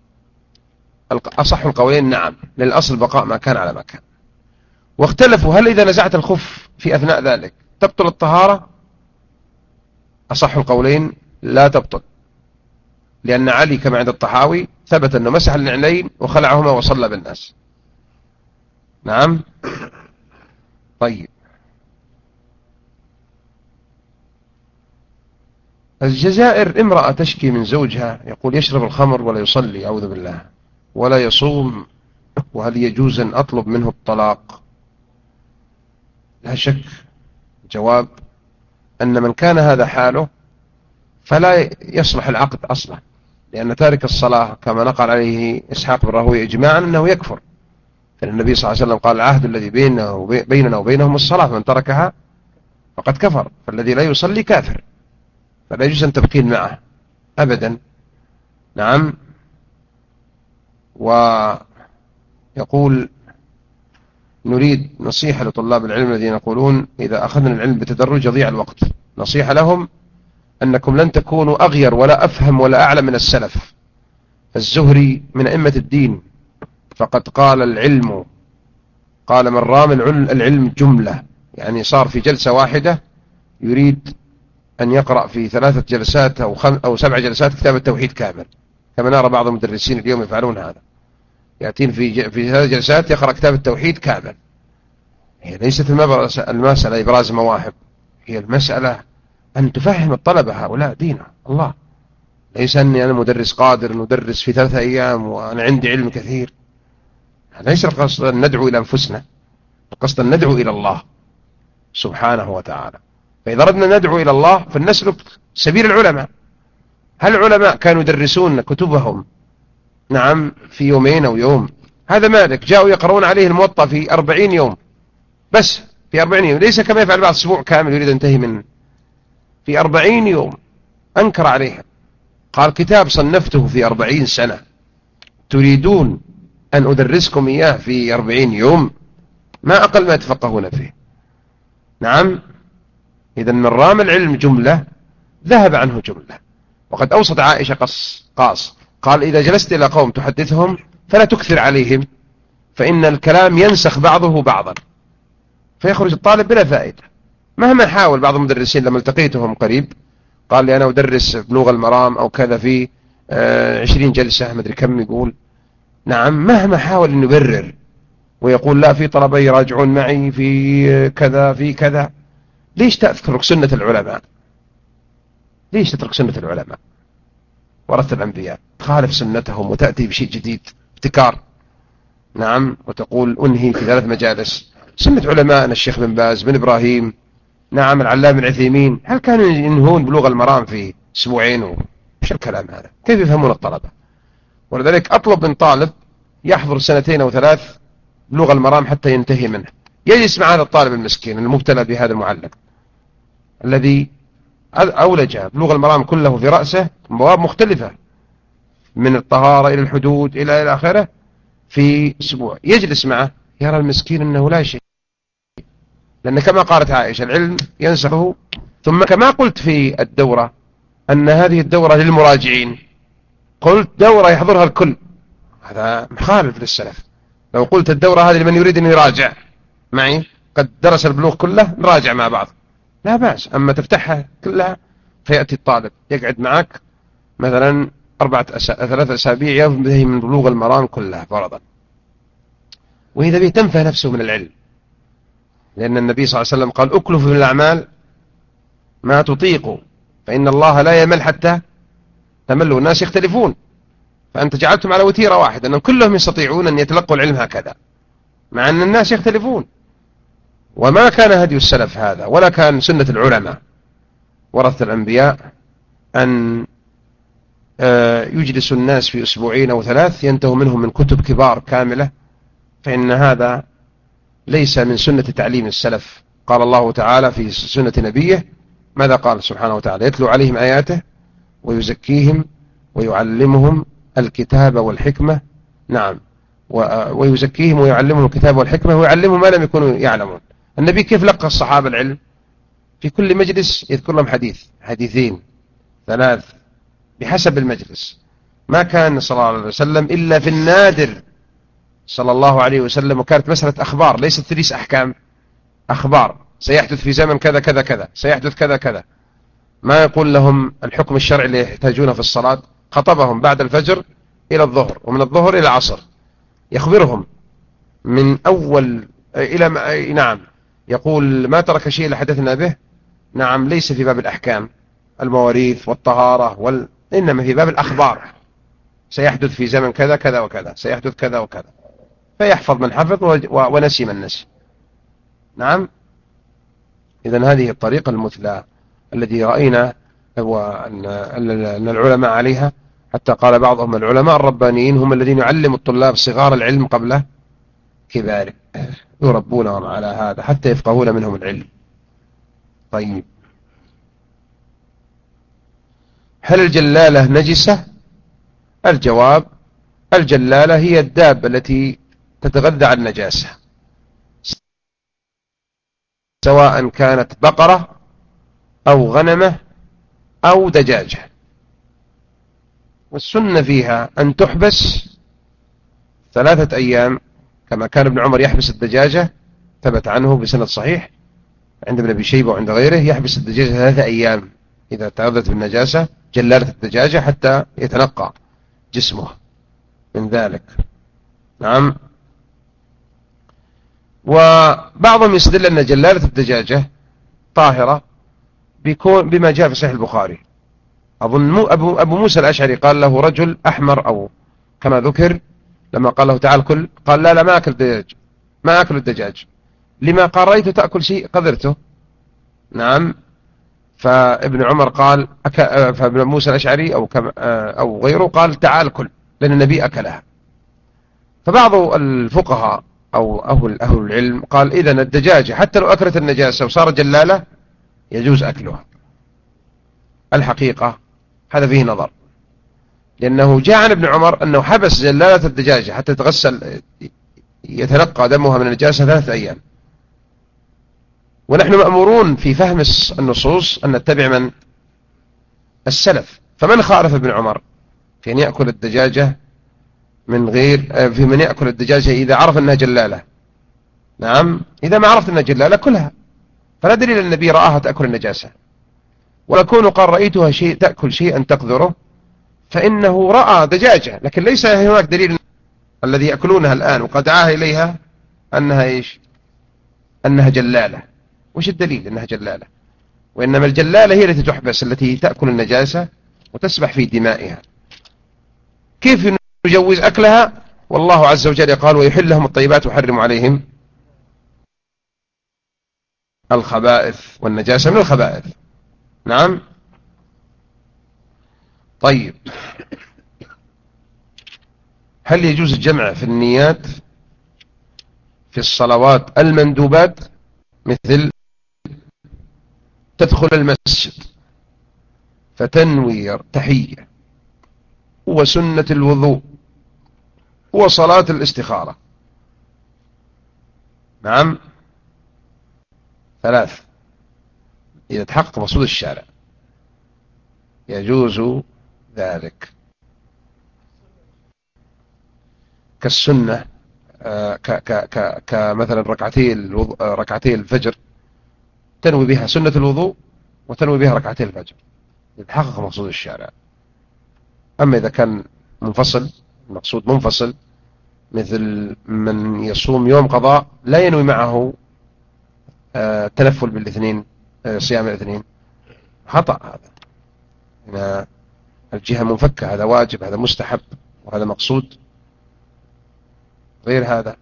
أصح القولين نعم، للأصل بقاء ما كان على ما كان. واختلفوا هل إذا نزعت الخف في أثناء ذلك تبطل الطهارة؟ أصح القولين لا تبطل، لأن علي كما عند الطحاوي ثبت أنه مسح النعلين وخلعهما وصلى بالناس. نعم. طيب، الجزائر: امرأة تشكي من زوجها يقول يشرب الخمر ولا يصلي، أعوذ بالله، ولا يصوم، وهل يجوز أن أطلب منه الطلاق؟ لا شك جواب أن من كان هذا حاله فلا يصلح العقد أصلا، لأن تارك الصلاة كما نقل عليه إسحاق بن راهويه إجماعا أنه يكفر، فإن النبي صلى الله عليه وسلم قال: العهد الذي بيننا وبينهم الصلاة، من تركها فقد كفر، فالذي لا يصلي كافر، فلا يجوز أن تبقين معه أبدا. نعم. ويقول: نريد نصيحة لطلاب العلم الذين يقولون إذا أخذنا العلم بتدرج يضيع الوقت. نصيحة لهم أنكم لن تكونوا أغير ولا أفهم ولا أعلم من السلف. الزهري من أئمة الدين، فقد قال: العلم، قال: من رام العلم جملة، يعني صار في جلسة واحدة يريد أن يقرأ في 3 جلسات أو 7 جلسات كتاب التوحيد كامل، كما نرى بعض المدرسين اليوم يفعلون هذا، يأتين في 3 جلسات يقرأ كتاب التوحيد كامل. هي ليست المسألة إبراز مواهب، هي المسألة أن تفهم الطلبة هؤلاء دين الله، ليس أني أنا مدرس قادر ندرس في 3 أيام وأنا عندي علم كثير. ليس القصد أن ندعو إلى أنفسنا، القصد أن ندعو إلى الله سبحانه وتعالى. فإذا أردنا ندعو إلى الله فلنسلك سبيل العلماء. هل العلماء كانوا يدرسون كتبهم نعم في يومين أو يوم؟ هذا مالك جاءوا يقرؤون عليه الموطأ في 40 يوم، بس في 40 يوم، ليس كما يفعل بعض أسبوع كامل يريد أن ينتهي منه. في 40 يوم أنكر عليها، قال كتاب صنفته في 40 سنة تريدون أن أدرسكم إياه في 40 يوم؟ ما أقل ما يتفقهون فيه. نعم. إذا من رام العلم جملة ذهب عنه جملة. وقد أوصت عائشة قاص قال إذا جلست إلى قوم تحدثهم فلا تكثر عليهم، فإن الكلام ينسخ بعضه بعضا فيخرج الطالب بلا فائدة. مهما حاول بعض المدرسين لما التقيتهم قريب قال لي أنا أدرس بلوغ المرام أو كذا في 20 جلسة مدري كم يقول، نعم، مهما حاول أن يبرر ويقول لا في طلبة يراجعون معي في كذا في كذا، ليش تترك سنة العلماء؟ ليش تترك سنة العلماء ورث الأنبياء؟ تخالف سنتهم وتأتي بشيء جديد ابتكار. نعم. وتقول أنهي في 3 مجالس. سنة علماءنا الشيخ بن باز بن إبراهيم، نعم، العلامة العثيمين، هل كانوا ينهون بلوغ المرام في أسبوعين؟ وش الكلام هذا؟ كيف يفهمون الطلبة؟ ولذلك أطلب من طالب يحضر 2 أو 3 بلوغ المرام حتى ينتهي منه، يجلس مع هذا الطالب المسكين المبتلى بهذا المعلق الذي أولج بلوغ المرام كله في رأسه مواد مختلفة من الطهارة إلى الحدود إلى آخره في أسبوع، يجلس معه يرى المسكين أنه لا شيء، لأن كما قالت عائشة العلم ينسخه. ثم كما قلت في الدورة أن هذه الدورة للمراجعين، قلت دورة يحضرها الكل، هذا مخالف للسلف. لو قلت الدورة هذه لمن يريد أن يراجع معي قد درس البلوغ كله نراجع مع بعض لا بأس. أما تفتحها كلها فيأتي الطالب يقعد معك مثلا 3 أسابيع ينتهي من بلوغ المرام كلها فرضا، وإذا به تنفى نفسه من العلم، لأن النبي صلى الله عليه وسلم قال أكلف من الأعمال ما تطيق، فإن الله لا يمل حتى تملوا. الناس يختلفون، فأنت جعلتم على وتيرة واحدة أنهم كلهم يستطيعون أن يتلقوا العلم هكذا، مع أن الناس يختلفون. وما كان هدي السلف هذا، ولا كان سنة العلماء ورث الأنبياء أن يجلس الناس في 2 أو 3 ينتهوا منهم من كتب كبار كاملة، فإن هذا ليس من سنة تعليم السلف. قال الله تعالى في سنة نبيه ماذا قال سبحانه وتعالى؟ يتلو عليهم آياته ويزكيهم ويعلمهم الكتاب والحكمة. نعم. ويزكيهم ويعلمهم الكتاب والحكمة ويعلمهم ما لم يكونوا يعلمون. النبي كيف لقى الصحابة العلم؟ في كل مجلس يذكر لهم حديث، حديثين، 3 بحسب المجلس. ما كان صلى الله عليه وسلم إلا في النادر صلى الله عليه وسلم، وكانت مسألة أخبار ليست تدريس أحكام، أخبار سيحدث في زمن كذا كذا كذا، سيحدث كذا كذا. ما يقول لهم الحكم الشرعي اللي يحتاجونه في الصلاة، خطبهم بعد الفجر إلى الظهر، ومن الظهر إلى العصر، يخبرهم من أول إلى نعم، يقول ما ترك شيء لحدثنا به. نعم. ليس في باب الأحكام المواريث والطهارة إنما في باب الأخبار، سيحدث في زمن كذا كذا وكذا، سيحدث كذا وكذا، فيحفظ من حفظ ونسي من نسي. نعم. إذن هذه الطريقة المثلى التي رأينا أن العلماء عليها، حتى قال بعضهم العلماء الربانيين هم الذين يعلموا الطلاب صغار العلم قبل كباره، يربونهم على هذا حتى يفقهون منهم العلم. طيب، هل الجلالة نجسة؟ الجواب الجلالة هي الدابة التي تتغذى على النجاسة، سواء كانت بقرة أو غنمة أو دجاجة، والسنة فيها أن تحبس 3 أيام، كما كان ابن عمر يحبس الدجاجة، ثبت عنه بسند صحيح عند ابن أبي شيبة وعند غيره، يحبس الدجاجة 3 أيام إذا تغذت بالنجاسة، جلالة الدجاجة، حتى يتنقى جسمه من ذلك. نعم. وبعضهم يستدل أن جلالة الدجاجة طاهرة بما جاء في صحيح البخاري. أظن أبو موسى الأشعري قال له رجل أحمر أو كما ذكر لما قال له تعال كل، قال لا ما أكل الدجاج، ما أكل الدجاج. لما؟ قال رأيته تأكل شيء قذرته. نعم. فابن عمر قال فابن موسى الأشعري أو غيره قال تعال كل، لأن النبي أكلها. فبعض الفقهاء أو أهل العلم قال إذن الدجاجة حتى لو أكلت النجاسة وصارت جلالة يجوز أكلها. الحقيقة هذا فيه نظر، لأنه جاء عن ابن عمر أنه حبس جلالة الدجاجة حتى تغسل يتنقى دمها من النجاسة 3 أيام. ونحن مأمورون في فهم النصوص أن نتبع من؟ السلف. فمن خالف ابن عمر في أن يأكل الدجاجة من غير، في من يأكل الدجاجة إذا عرف أنها جلالة؟ نعم. إذا ما عرفت أنها جلالة كلها، فلا دليل النبي رآها تأكل النجاسة. ويكون قال رأيتها تأكل شيئا تقذره، فإنه رأى دجاجة، لكن ليس هناك دليل الذي يأكلونها الآن وقد دعاها إليها أنها إيش؟ أنها جلالة. وش الدليل أنها جلالة؟ وإنما الجلالة هي التي تحبس، التي تأكل النجاسة وتسبح في دمائها. كيف نجوز أكلها؟ والله عز وجل قال ويحل لهم الطيبات ويحرم عليهم الخبائث، والنجاسة من الخبائث. نعم. طيب، هل يجوز الجمع في النيات في الصلوات المندوبات، مثل تدخل المسجد فتنوي تحية وسنة الوضوء وصلاة الاستخارة؟ نعم، 3 إذا تحقق مقصود الشارع يجوز ذلك. كالسنة، كمثلا ركعتي الفجر تنوي بها سنة الوضوء وتنوي بها ركعتي الفجر، يتحقق مقصود الشارع. أما إذا كان منفصل، المقصود منفصل، مثل من يصوم يوم قضاء لا ينوي معه تنفل بالاثنين، صيام الاثنين، خطأ هذا. هنا الجهة منفكة، هذا واجب، هذا مستحب، وهذا مقصود غير هذا.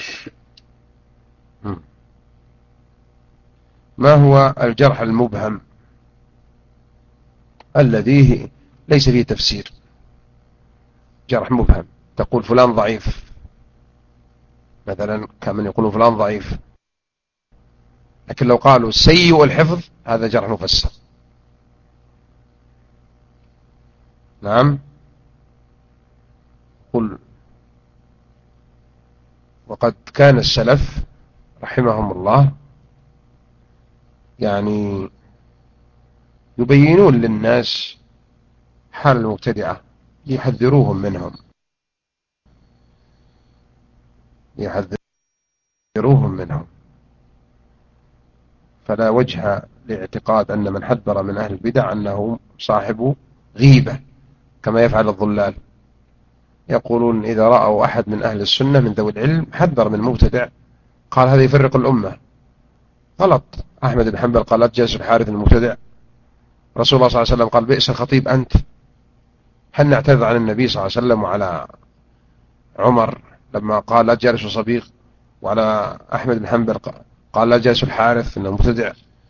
ما هو الجرح المبهم الذي ليس فيه تفسير؟ جرح مبهم تقول فلان ضعيف، مثلا كمن يقول فلان ضعيف، لكن لو قالوا سيء الحفظ هذا جرح مفسر. نعم. قل وقد كان السلف رحمهم الله يعني يبينون للناس حال المبتدعة ليحذروهم منهم، فلا وجه لاعتقاد أن من حذر من أهل البدع أنه صاحب غيبة كما يفعل الضلال. يقولون إذا رأوا أحد من أهل السنة من ذوي العلم حذر من مبتدع قال هذا يفرق الأمة، غلط. أحمد بن حنبل قال لا تجالس الحارث المبتدع. رسول الله صلى الله عليه وسلم قال بئس الخطيب أنت. هل نعتذر عن النبي صلى الله عليه وسلم وعلى عمر لما قال لا تجالس صبيغ، وعلى أحمد بن حنبل قال لا تجالس الحارث إنه مبتدع،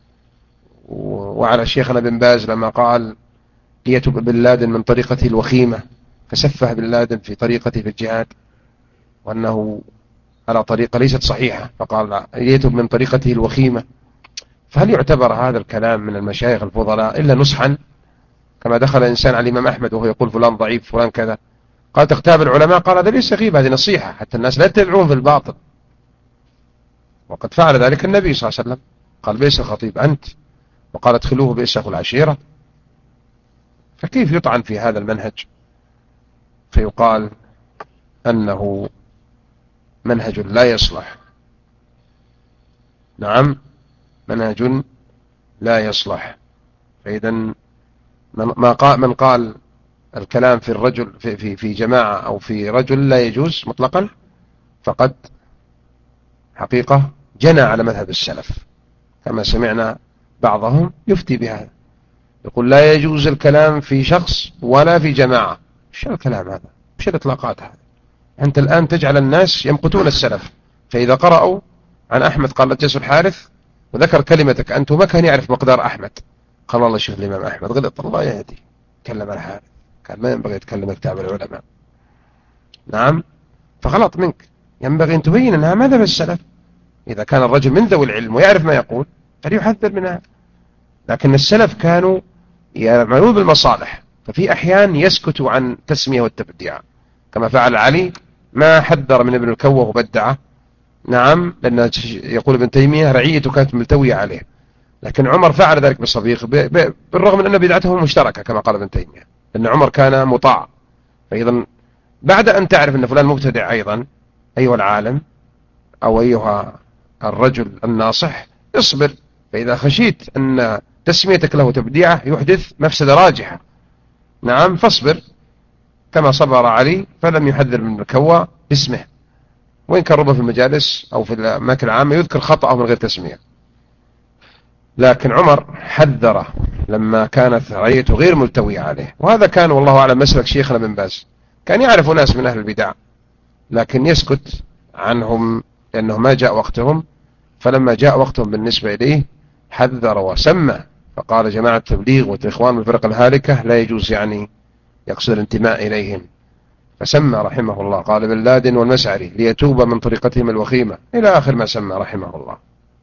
وعلى شيخنا بن باز لما قال ليتب بن لادن من طريقته الوخيمة فسفه بن لادن في طريقته في الجهاد وأنه على طريقة ليست صحيحة فقال ليتب من طريقته الوخيمة. فهل يعتبر هذا الكلام من المشايخ الفضلاء إلا نصحا؟ كما دخل إنسان على الإمام أحمد وهو يقول فلان ضعيف فلان كذا، قال تغتاب العلماء، قال هذا ليس غيبة، هذه نصيحة حتى الناس لا يتبعون في الباطل. وقد فعل ذلك النبي صلى الله عليه وسلم، قال بئس الخطيب أنت، وقال ادخلوه بئس أخو العشيرة. فكيف يطعن في هذا المنهج فيقال أنه منهج لا يصلح؟ نعم، منهج لا يصلح. فإذا من قال الكلام في الرجل في جماعة أو في رجل لا يجوز مطلقا فقد حقيقة جنى على مذهب السلف، كما سمعنا بعضهم يفتي بهذا، يقول لا يجوز الكلام في شخص ولا في جماعة. ايش الكلام هذا؟ ايش الإطلاقات هذا؟ أنت الآن تجعل الناس يمقتون السلف، فإذا قرأوا عن أحمد قال لجيس الحارث وذكر كلمتك أنت وما كان يعرف مقدار أحمد، قال والله شوف الإمام أحمد غلط الله يهدي، تكلم عن الحارث كان ما ينبغي يتكلم كتاب العلماء. نعم، فغلط منك، ينبغي أن تبين أنها مذهب السلف. إذا كان الرجل من ذوي العلم ويعرف ما يقول فليحذر منها. لكن السلف كانوا يعملون بالمصالح، ففي أحيان يسكتوا عن تسمية والتبديع كما فعل علي، ما حذر من ابن الكوة وبدعه. نعم، لأن يقول ابن تيمية رعيته كانت ملتوية عليه، لكن عمر فعل ذلك بالصديق بالرغم من أن بدعته مشتركة كما قال ابن تيمية، لأن عمر كان مطاع. فإذا بعد أن تعرف أن فلان مبتدع أيضا أيها العالم أو أيها الرجل الناصح اصبر، فإذا خشيت أن تسميتك له تبديعه يحدث مفسدة راجحة، نعم فاصبر كما صبر علي فلم يحذر من الكوى باسمه، وإن كان ربما في المجالس أو في الأماكن العامة يذكر خطأه من غير تسمية. لكن عمر حذره لما كانت رعيته غير ملتوية عليه، وهذا كان والله أعلم مسلك شيخنا بن باز، كان يعرف ناس من أهل البدع لكن يسكت عنهم لأنه ما جاء وقتهم، فلما جاء وقتهم بالنسبة إليه حذر وسمى، فقال جماعة التبليغ والإخوان بالفرق الهالكة لا يجوز يعني يقصد الانتماء إليهم، فسمى رحمه الله قال بن لادن والمسعري ليتوب من طريقتهم الوخيمة إلى آخر ما سمى رحمه الله.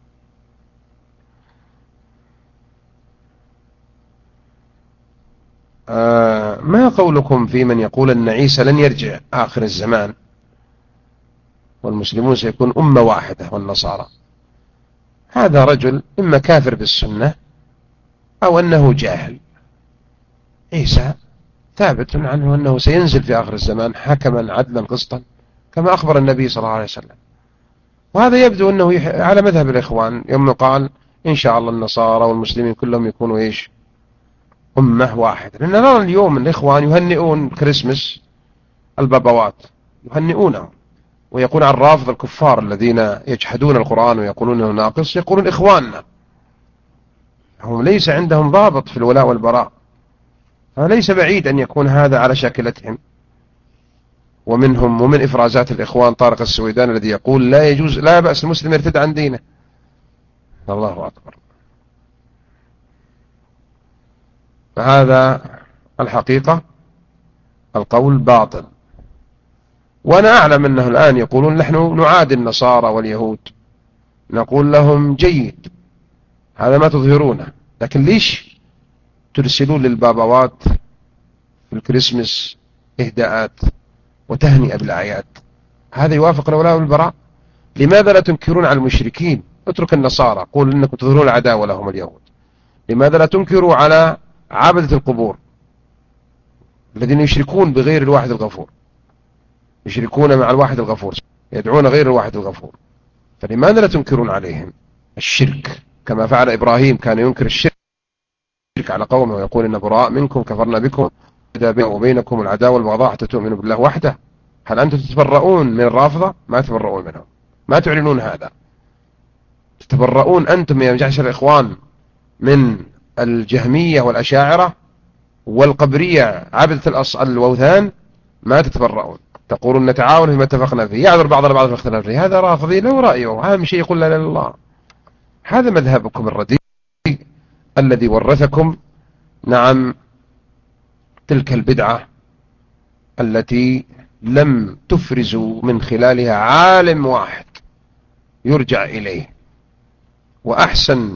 ما قولكم في من يقول أن عيسى لن يرجع آخر الزمان والمسلمون سيكون أمة واحدة والنصارى؟ هذا رجل إما كافر بالسنة أو أنه جاهل. عيسى ثابت عنه أنه سينزل في آخر الزمان حكما عدلا قسطا كما أخبر النبي صلى الله عليه وسلم، وهذا يبدو أنه على مذهب الإخوان يوم قال إن شاء الله النصارى والمسلمين كلهم يكونوا إيش أمة واحدة. لأن نرى اليوم الإخوان يهنئون كريسمس البابوات، يهنئونه ويقول عن رافض الكفار الذين يجحدون القرآن ويقولون أنه ناقص يقولون إخواننا، هم ليس عندهم ضابط في الولاء والبراء، فليس بعيد أن يكون هذا على شاكلتهم. ومنهم ومن إفرازات الإخوان طارق السويدان الذي يقول لا يجوز لا بأس المسلم يرتد عن دينه. الله أكبر. فهذا الحقيقة القول باطل، وأنا أعلم أنه الآن يقولون نحن نعادي النصارى واليهود، نقول لهم جيد هذا ما تظهرونه، لكن ليش ترسلون للبابوات في الكريسماس إهداءات وتهنئة بالأعياد؟ هذا يوافق الولاء والبراء؟ لماذا لا تنكرون على المشركين؟ اترك النصارى، قول إنكم تظهرون العداوة لهم اليهود. لماذا لا تنكروا على عابدة القبور الذين يشركون بغير الواحد الغفور، يشركون مع الواحد الغفور، يدعون غير الواحد الغفور، فلماذا لا تنكرون عليهم الشرك كما فعل إبراهيم؟ كان ينكر الشرك على قومه ويقول إن براء منكم كفرنا بكم بدأ بيننا وبينكم العداوة والبغضاء حتى تؤمنوا بالله وحده. هل أنتم تتبرؤون من الرافضة؟ ما تتبرؤون منهم، ما تعلنون هذا. تتبرؤون أنتم يا معشر الإخوان من الجهمية والأشاعرة والقبرية عبدة الأوثان، ما تتبرؤون، تقولون نتعاون فيما اتفقنا فيه، يعذر بعضنا بعض في اختلاف فيه. هذا رافضي له رأيه، أهم شيء يقول لا إله إلا الله. هذا مذهبكم الرديء الذي ورثكم نعم تلك البدعة التي لم تفرزوا من خلالها عالم واحد يرجع إليه. وأحسن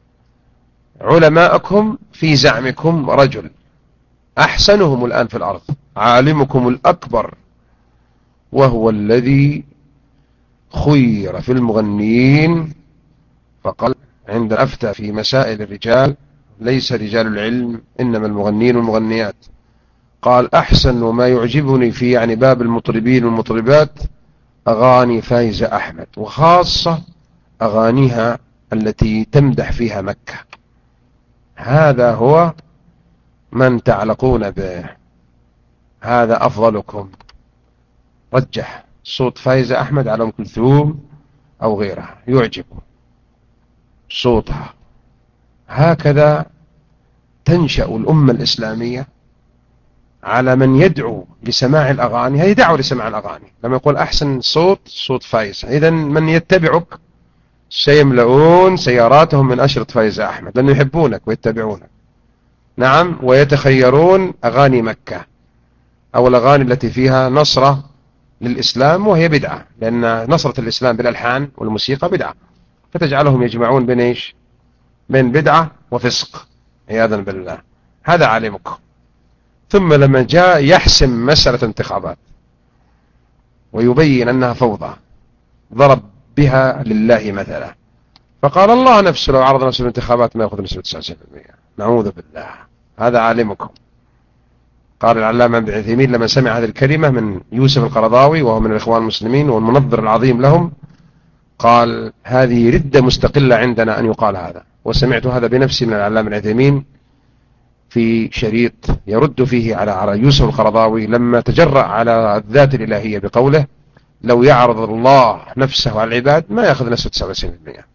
علماءكم في زعمكم رجل أحسنهم الآن في الأرض، عالمكم الأكبر، وهو الذي خير في المغنيين فقال عند أفتى في مسائل الرجال ليس رجال العلم إنما المغنين والمغنيات، قال أحسن وما يعجبني في يعني باب المطربين والمطربات أغاني فايزة أحمد، وخاصة أغانيها التي تمدح فيها مكة. هذا هو من تعلقون به، هذا أفضلكم. رجح صوت فايزة أحمد على أم كلثوم أو غيرها، يعجب صوتها. هكذا تنشأ الأمة الإسلامية على من يدعو لسماع الأغاني، هي دعوة لسماع الأغاني. لما يقول أحسن صوت فايز، إذا من يتبعك سيملؤون سياراتهم من أشرط فايز أحمد، لأنه يحبونك ويتبعونك. نعم، ويتخيرون أغاني مكة أو الأغاني التي فيها نصرة للإسلام، وهي بدعة، لأن نصرة الإسلام بالألحان والموسيقى بدعة، فتجعلهم يجمعون بين إيش؟ بين بدعة وفسق عياذا بالله. هذا علمكم. ثم لما جاء يحسم مسألة انتخابات ويبين أنها فوضى، ضرب بها لله مثلا، فقال الله نفسه لو عرض نفسه الانتخابات ما يأخذ نسبة 99%. نعوذ بالله. هذا عالمكم. قال العلامة ابن عثيمين لما سمع هذه الكلمة من يوسف القرضاوي وهو من الإخوان المسلمين والمنظر العظيم لهم، قال هذه ردة مستقلة عندنا أن يقال هذا. وسمعت هذا بنفسي من العلامة ابن عثيمين في شريط يرد فيه على يوسف القرضاوي لما تجرأ على الذات الإلهية بقوله لو يعرض الله نفسه على العباد ما يأخذ نسبة 99%.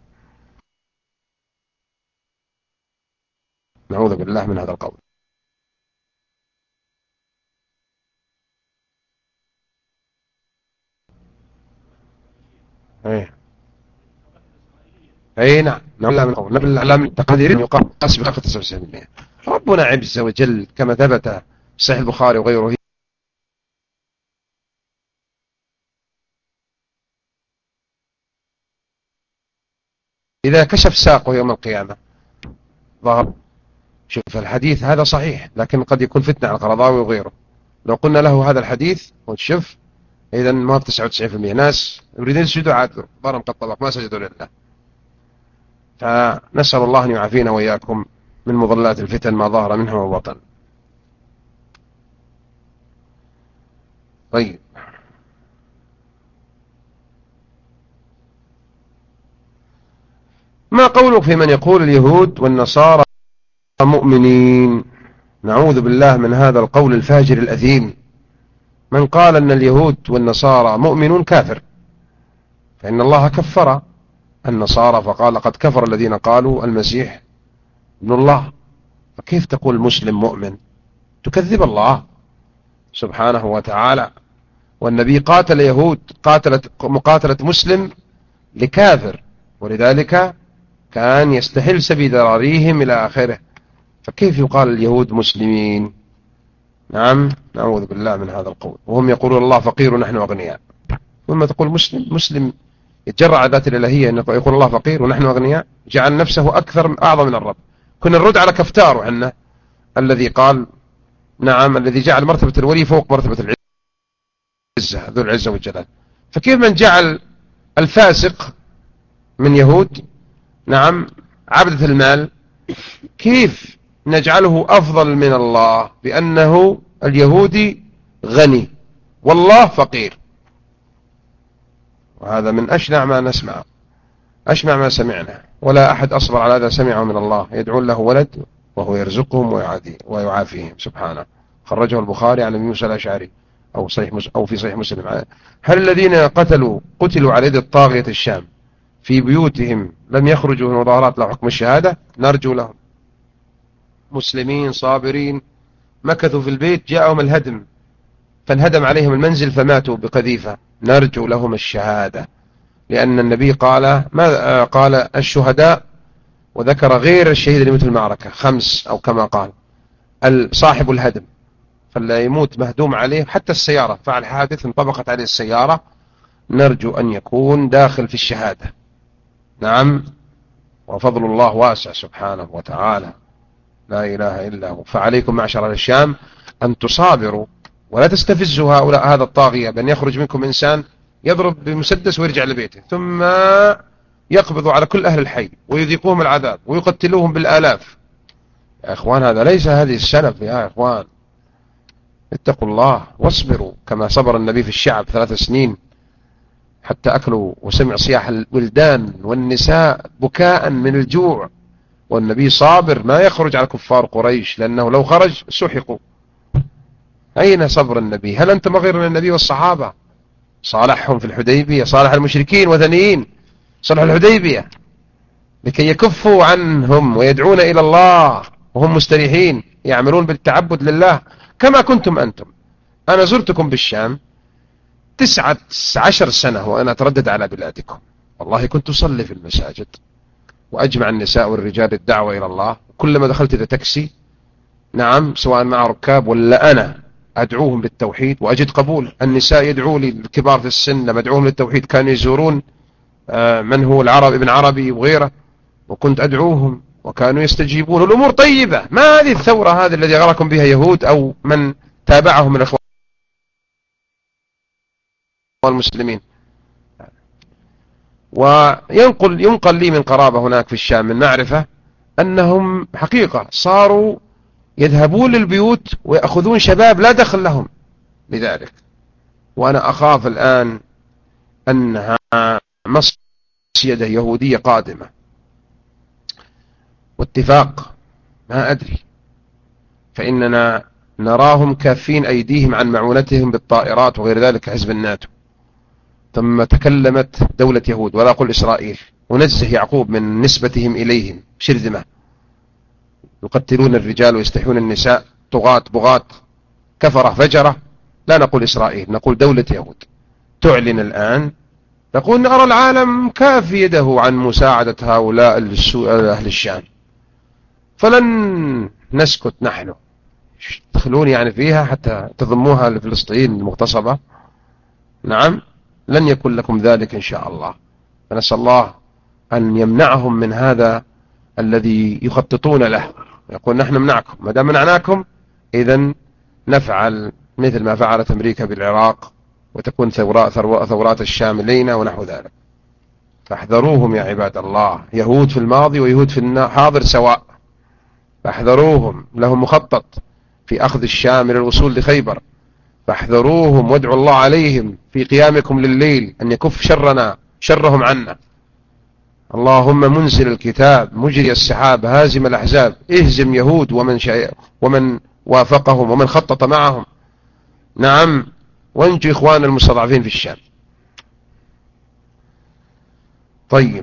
نعوذ بالله من هذا القول. اي نعم، نبي الإعلام التقديري يقال قسم 99%. ربنا عز وجل كما ثبت في صحيح البخاري وغيره إذا كشف ساقه يوم القيامة ظهر. شوف الحديث هذا صحيح، لكن قد يكون فتنة على القرضاوي وغيره. لو قلنا له هذا الحديث وتشوف إذا ما في 99% ناس يريدون يسجدوا عاد ضرم كالطبق ما سجدوا لله. فنسأل الله أن يعافينا وإياكم من مضلات الفتن ما ظهر منها وبطن. طيب، ما قولك في من يقول اليهود والنصارى مؤمنين؟ نعوذ بالله من هذا القول الفاجر الأثيم. من قال أن اليهود والنصارى مؤمنون كافر، فإن الله كفر النصارى فقال قد كفر الذين قالوا المسيح ابن الله. فكيف تقول مسلم مؤمن؟ تكذب الله سبحانه وتعالى. والنبي قاتل يهود مقاتلة مسلم لكافر، ولذلك كان يستحل سبي ذراريهم إلى آخره. فكيف يقال اليهود مسلمين؟ نعم، نعوذ بالله من هذا القول. وهم يقولون الله فقير ونحن أغنياء. ثم تقول مسلم يتجرع على ذات الإلهية أن يقول الله فقير ونحن أغنياء، جعل نفسه أعظم من الرب. كنا نرد على كفتار عنا الذي قال نعم الذي جعل مرتبة الولي فوق مرتبة العزة ذو العزة والجلال. فكيف من جعل الفاسق من يهود نعم عبدة المال، كيف نجعله أفضل من الله بأنه اليهودي غني والله فقير؟ وهذا من أشنع ما نسمع، أشنع ما سمعنا. ولا أحد أصبر على هذا سمعه من الله. يدعون له ولد وهو يرزقهم ويعافيهم سبحانه. خرجه البخاري عن موسى الأشعري أو في صحيح مسلم. هل الذين قتلوا على يد الطاغية الشام في بيوتهم لم يخرجوا من مظاهرات لحكم الشهادة؟ نرجو لهم. مسلمين صابرين مكثوا في البيت جاءهم الهدم فانهدم عليهم المنزل فماتوا بقذيفة، نرجو لهم الشهادة. لأن النبي قال الشهداء، وذكر غير الشهيد اللي يموت في المعركة 5 أو كما قال صاحب الهدم، فلا يموت مهدوم عليه حتى السيارة فعل حادث انطبقت عليه السيارة، نرجو أن يكون داخل في الشهادة. نعم، وفضل الله واسع سبحانه وتعالى، لا إله إلا هو. فعليكم معشر الشام أن تصابروا ولا تستفزوا هذا الطاغية بأن يخرج منكم إنسان يضرب بمسدس ويرجع لبيته ثم يقبض على كل أهل الحي ويذيقوهم العذاب ويقتلوهم بالآلاف. يا إخوان هذا ليس هذه السلف يا إخوان. اتقوا الله واصبروا كما صبر النبي في الشعب 3 سنين حتى أكلوا وسمع صياح الولدان والنساء بكاء من الجوع، والنبي صابر ما يخرج على كفار قريش لأنه لو خرج سحقوا. أين صبر النبي؟ هل أنت مغير من النبي والصحابة؟ صالحهم في الحديبية، صالح المشركين وثنيين صلح الحديبية لكي يكفوا عنهم ويدعون إلى الله وهم مستريحين يعملون بالتعبد لله. كما كنتم أنتم. أنا زرتكم بالشام 19 سنة وأنا أتردد على بلادكم، والله كنت أصلي في المساجد وأجمع النساء والرجال الدعوة إلى الله. كلما دخلت إذا تاكسي، نعم، سواء مع ركاب ولا أنا، أدعوهم للتوحيد وأجد قبول. النساء يدعوا لي، الكبار في السن لما أدعوهم للتوحيد كانوا يزورون من هو العرب ابن عربي وغيره، وكنت أدعوهم وكانوا يستجيبون. الأمور طيبة. ما هذه الثورة هذه الذي غركم بها يهود أو من تابعهم من الإخوان المسلمين؟ ينقل لي من قرابة هناك في الشام من معرفة أنهم حقيقة صاروا يذهبون للبيوت ويأخذون شباب لا دخل لهم لذلك. وأنا أخاف الآن أنها مصيدة يهودية قادمة واتفاق، ما أدري، فإننا نراهم كافين أيديهم عن معونتهم بالطائرات وغير ذلك حزب الناتو. ثم تكلمت دولة يهود، ولا أقول إسرائيل، ونزه يعقوب من نسبتهم إليهم شرذمة، يقتلون الرجال ويستحيون النساء، طغاة بغاة كفرة فجرة. لا نقول إسرائيل، نقول دولة يهود تعلن الآن، تقول نرى العالم كاف يده عن مساعدة هؤلاء أهل الشام، فلن نسكت نحن. تدخلون يعني فيها حتى تضموها لفلسطين المغتصبة؟ نعم، لن يكن لكم ذلك إن شاء الله. فنسأل الله أن يمنعهم من هذا الذي يخططون له. يقول نحن نمنعكم، ما دام منعناكم إذن نفعل مثل ما فعلت أمريكا بالعراق، وتكون ثورات الشام لينا ونحو ذلك. فاحذروهم يا عباد الله، يهود في الماضي ويهود في الحاضر سواء، فاحذروهم. لهم مخطط في أخذ الشام إلى الوصول لخيبر، فاحذروهم وادعوا الله عليهم في قيامكم لليل أن يكف شرهم عنا. اللهم منزل الكتاب مجري السحاب هازم الأحزاب، اهزم يهود ومن وافقهم ومن خطط معهم، نعم، وانجو إخوان المستضعفين في الشام. طيب،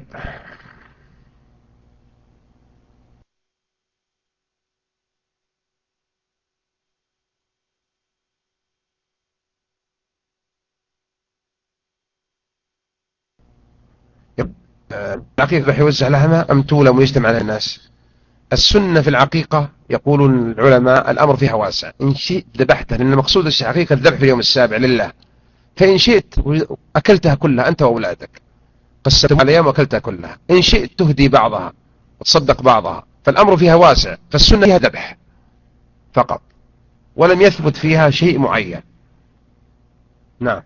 العقيقة راح يوزع لحمها أم تولم ويجتمع على الناس؟ السنة في العقيقة يقول العلماء الأمر فيها واسع. إن شئت ذبحتها، لأن مقصود العقيقة الذبح في اليوم السابع لله، فإن شئت أكلتها كلها أنت وأولادك، قسمتها على أيام وأكلتها كلها. إن شئت تهدي بعضها وتصدق بعضها، فالأمر فيها واسع. فالسنة فيها ذبح فقط، ولم يثبت فيها شيء معين. نعم.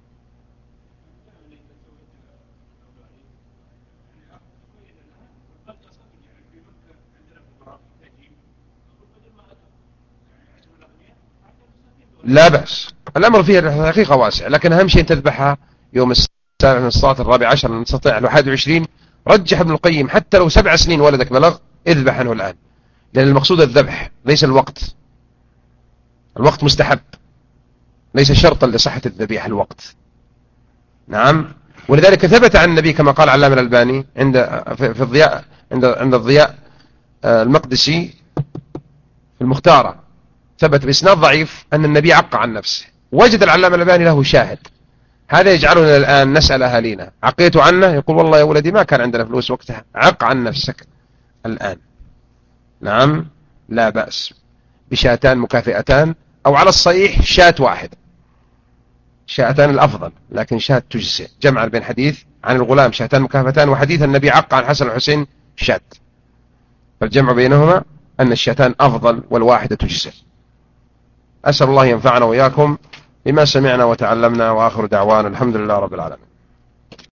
لا بأس، الأمر فيه الحقيقة واسع، لكن أهم شيء تذبحها يوم السابع من الصلاة 14 نستطيع 21. رجح ابن القيم حتى لو 7 سنين ولدك بلغ اذبح عنه الآن، لأن المقصود الذبح ليس الوقت. الوقت مستحب، ليس شرطا لصحة الذبيحة الوقت. نعم، ولذلك ثبت عن النبي كما قال علامة الألباني في الضياء، عند الضياء المقدسي في المختارة، ثبت بإسناد ضعيف أن النبي عق عن نفسه. وجد العلامة الألباني له شاهد. هذا يجعلنا الآن نسأل أهالينا عقيتوا عنه؟ يقول والله يا ولدي ما كان عندنا فلوس وقتها. عق عن نفسك الآن. نعم، لا بأس بشاتان مكافئتان، أو على الصحيح شاة واحد، شاتان الأفضل، لكن شاة تجزئ، جمعا بين حديث عن الغلام شاتان مكافئتان وحديث النبي عق عن حسن الحسين شاة، فالجمع بينهما أن الشاتان أفضل والواحدة تجزئ. أسأل الله ينفعنا وإياكم بما سمعنا وتعلمنا، وآخر دعوانا الحمد لله رب العالمين.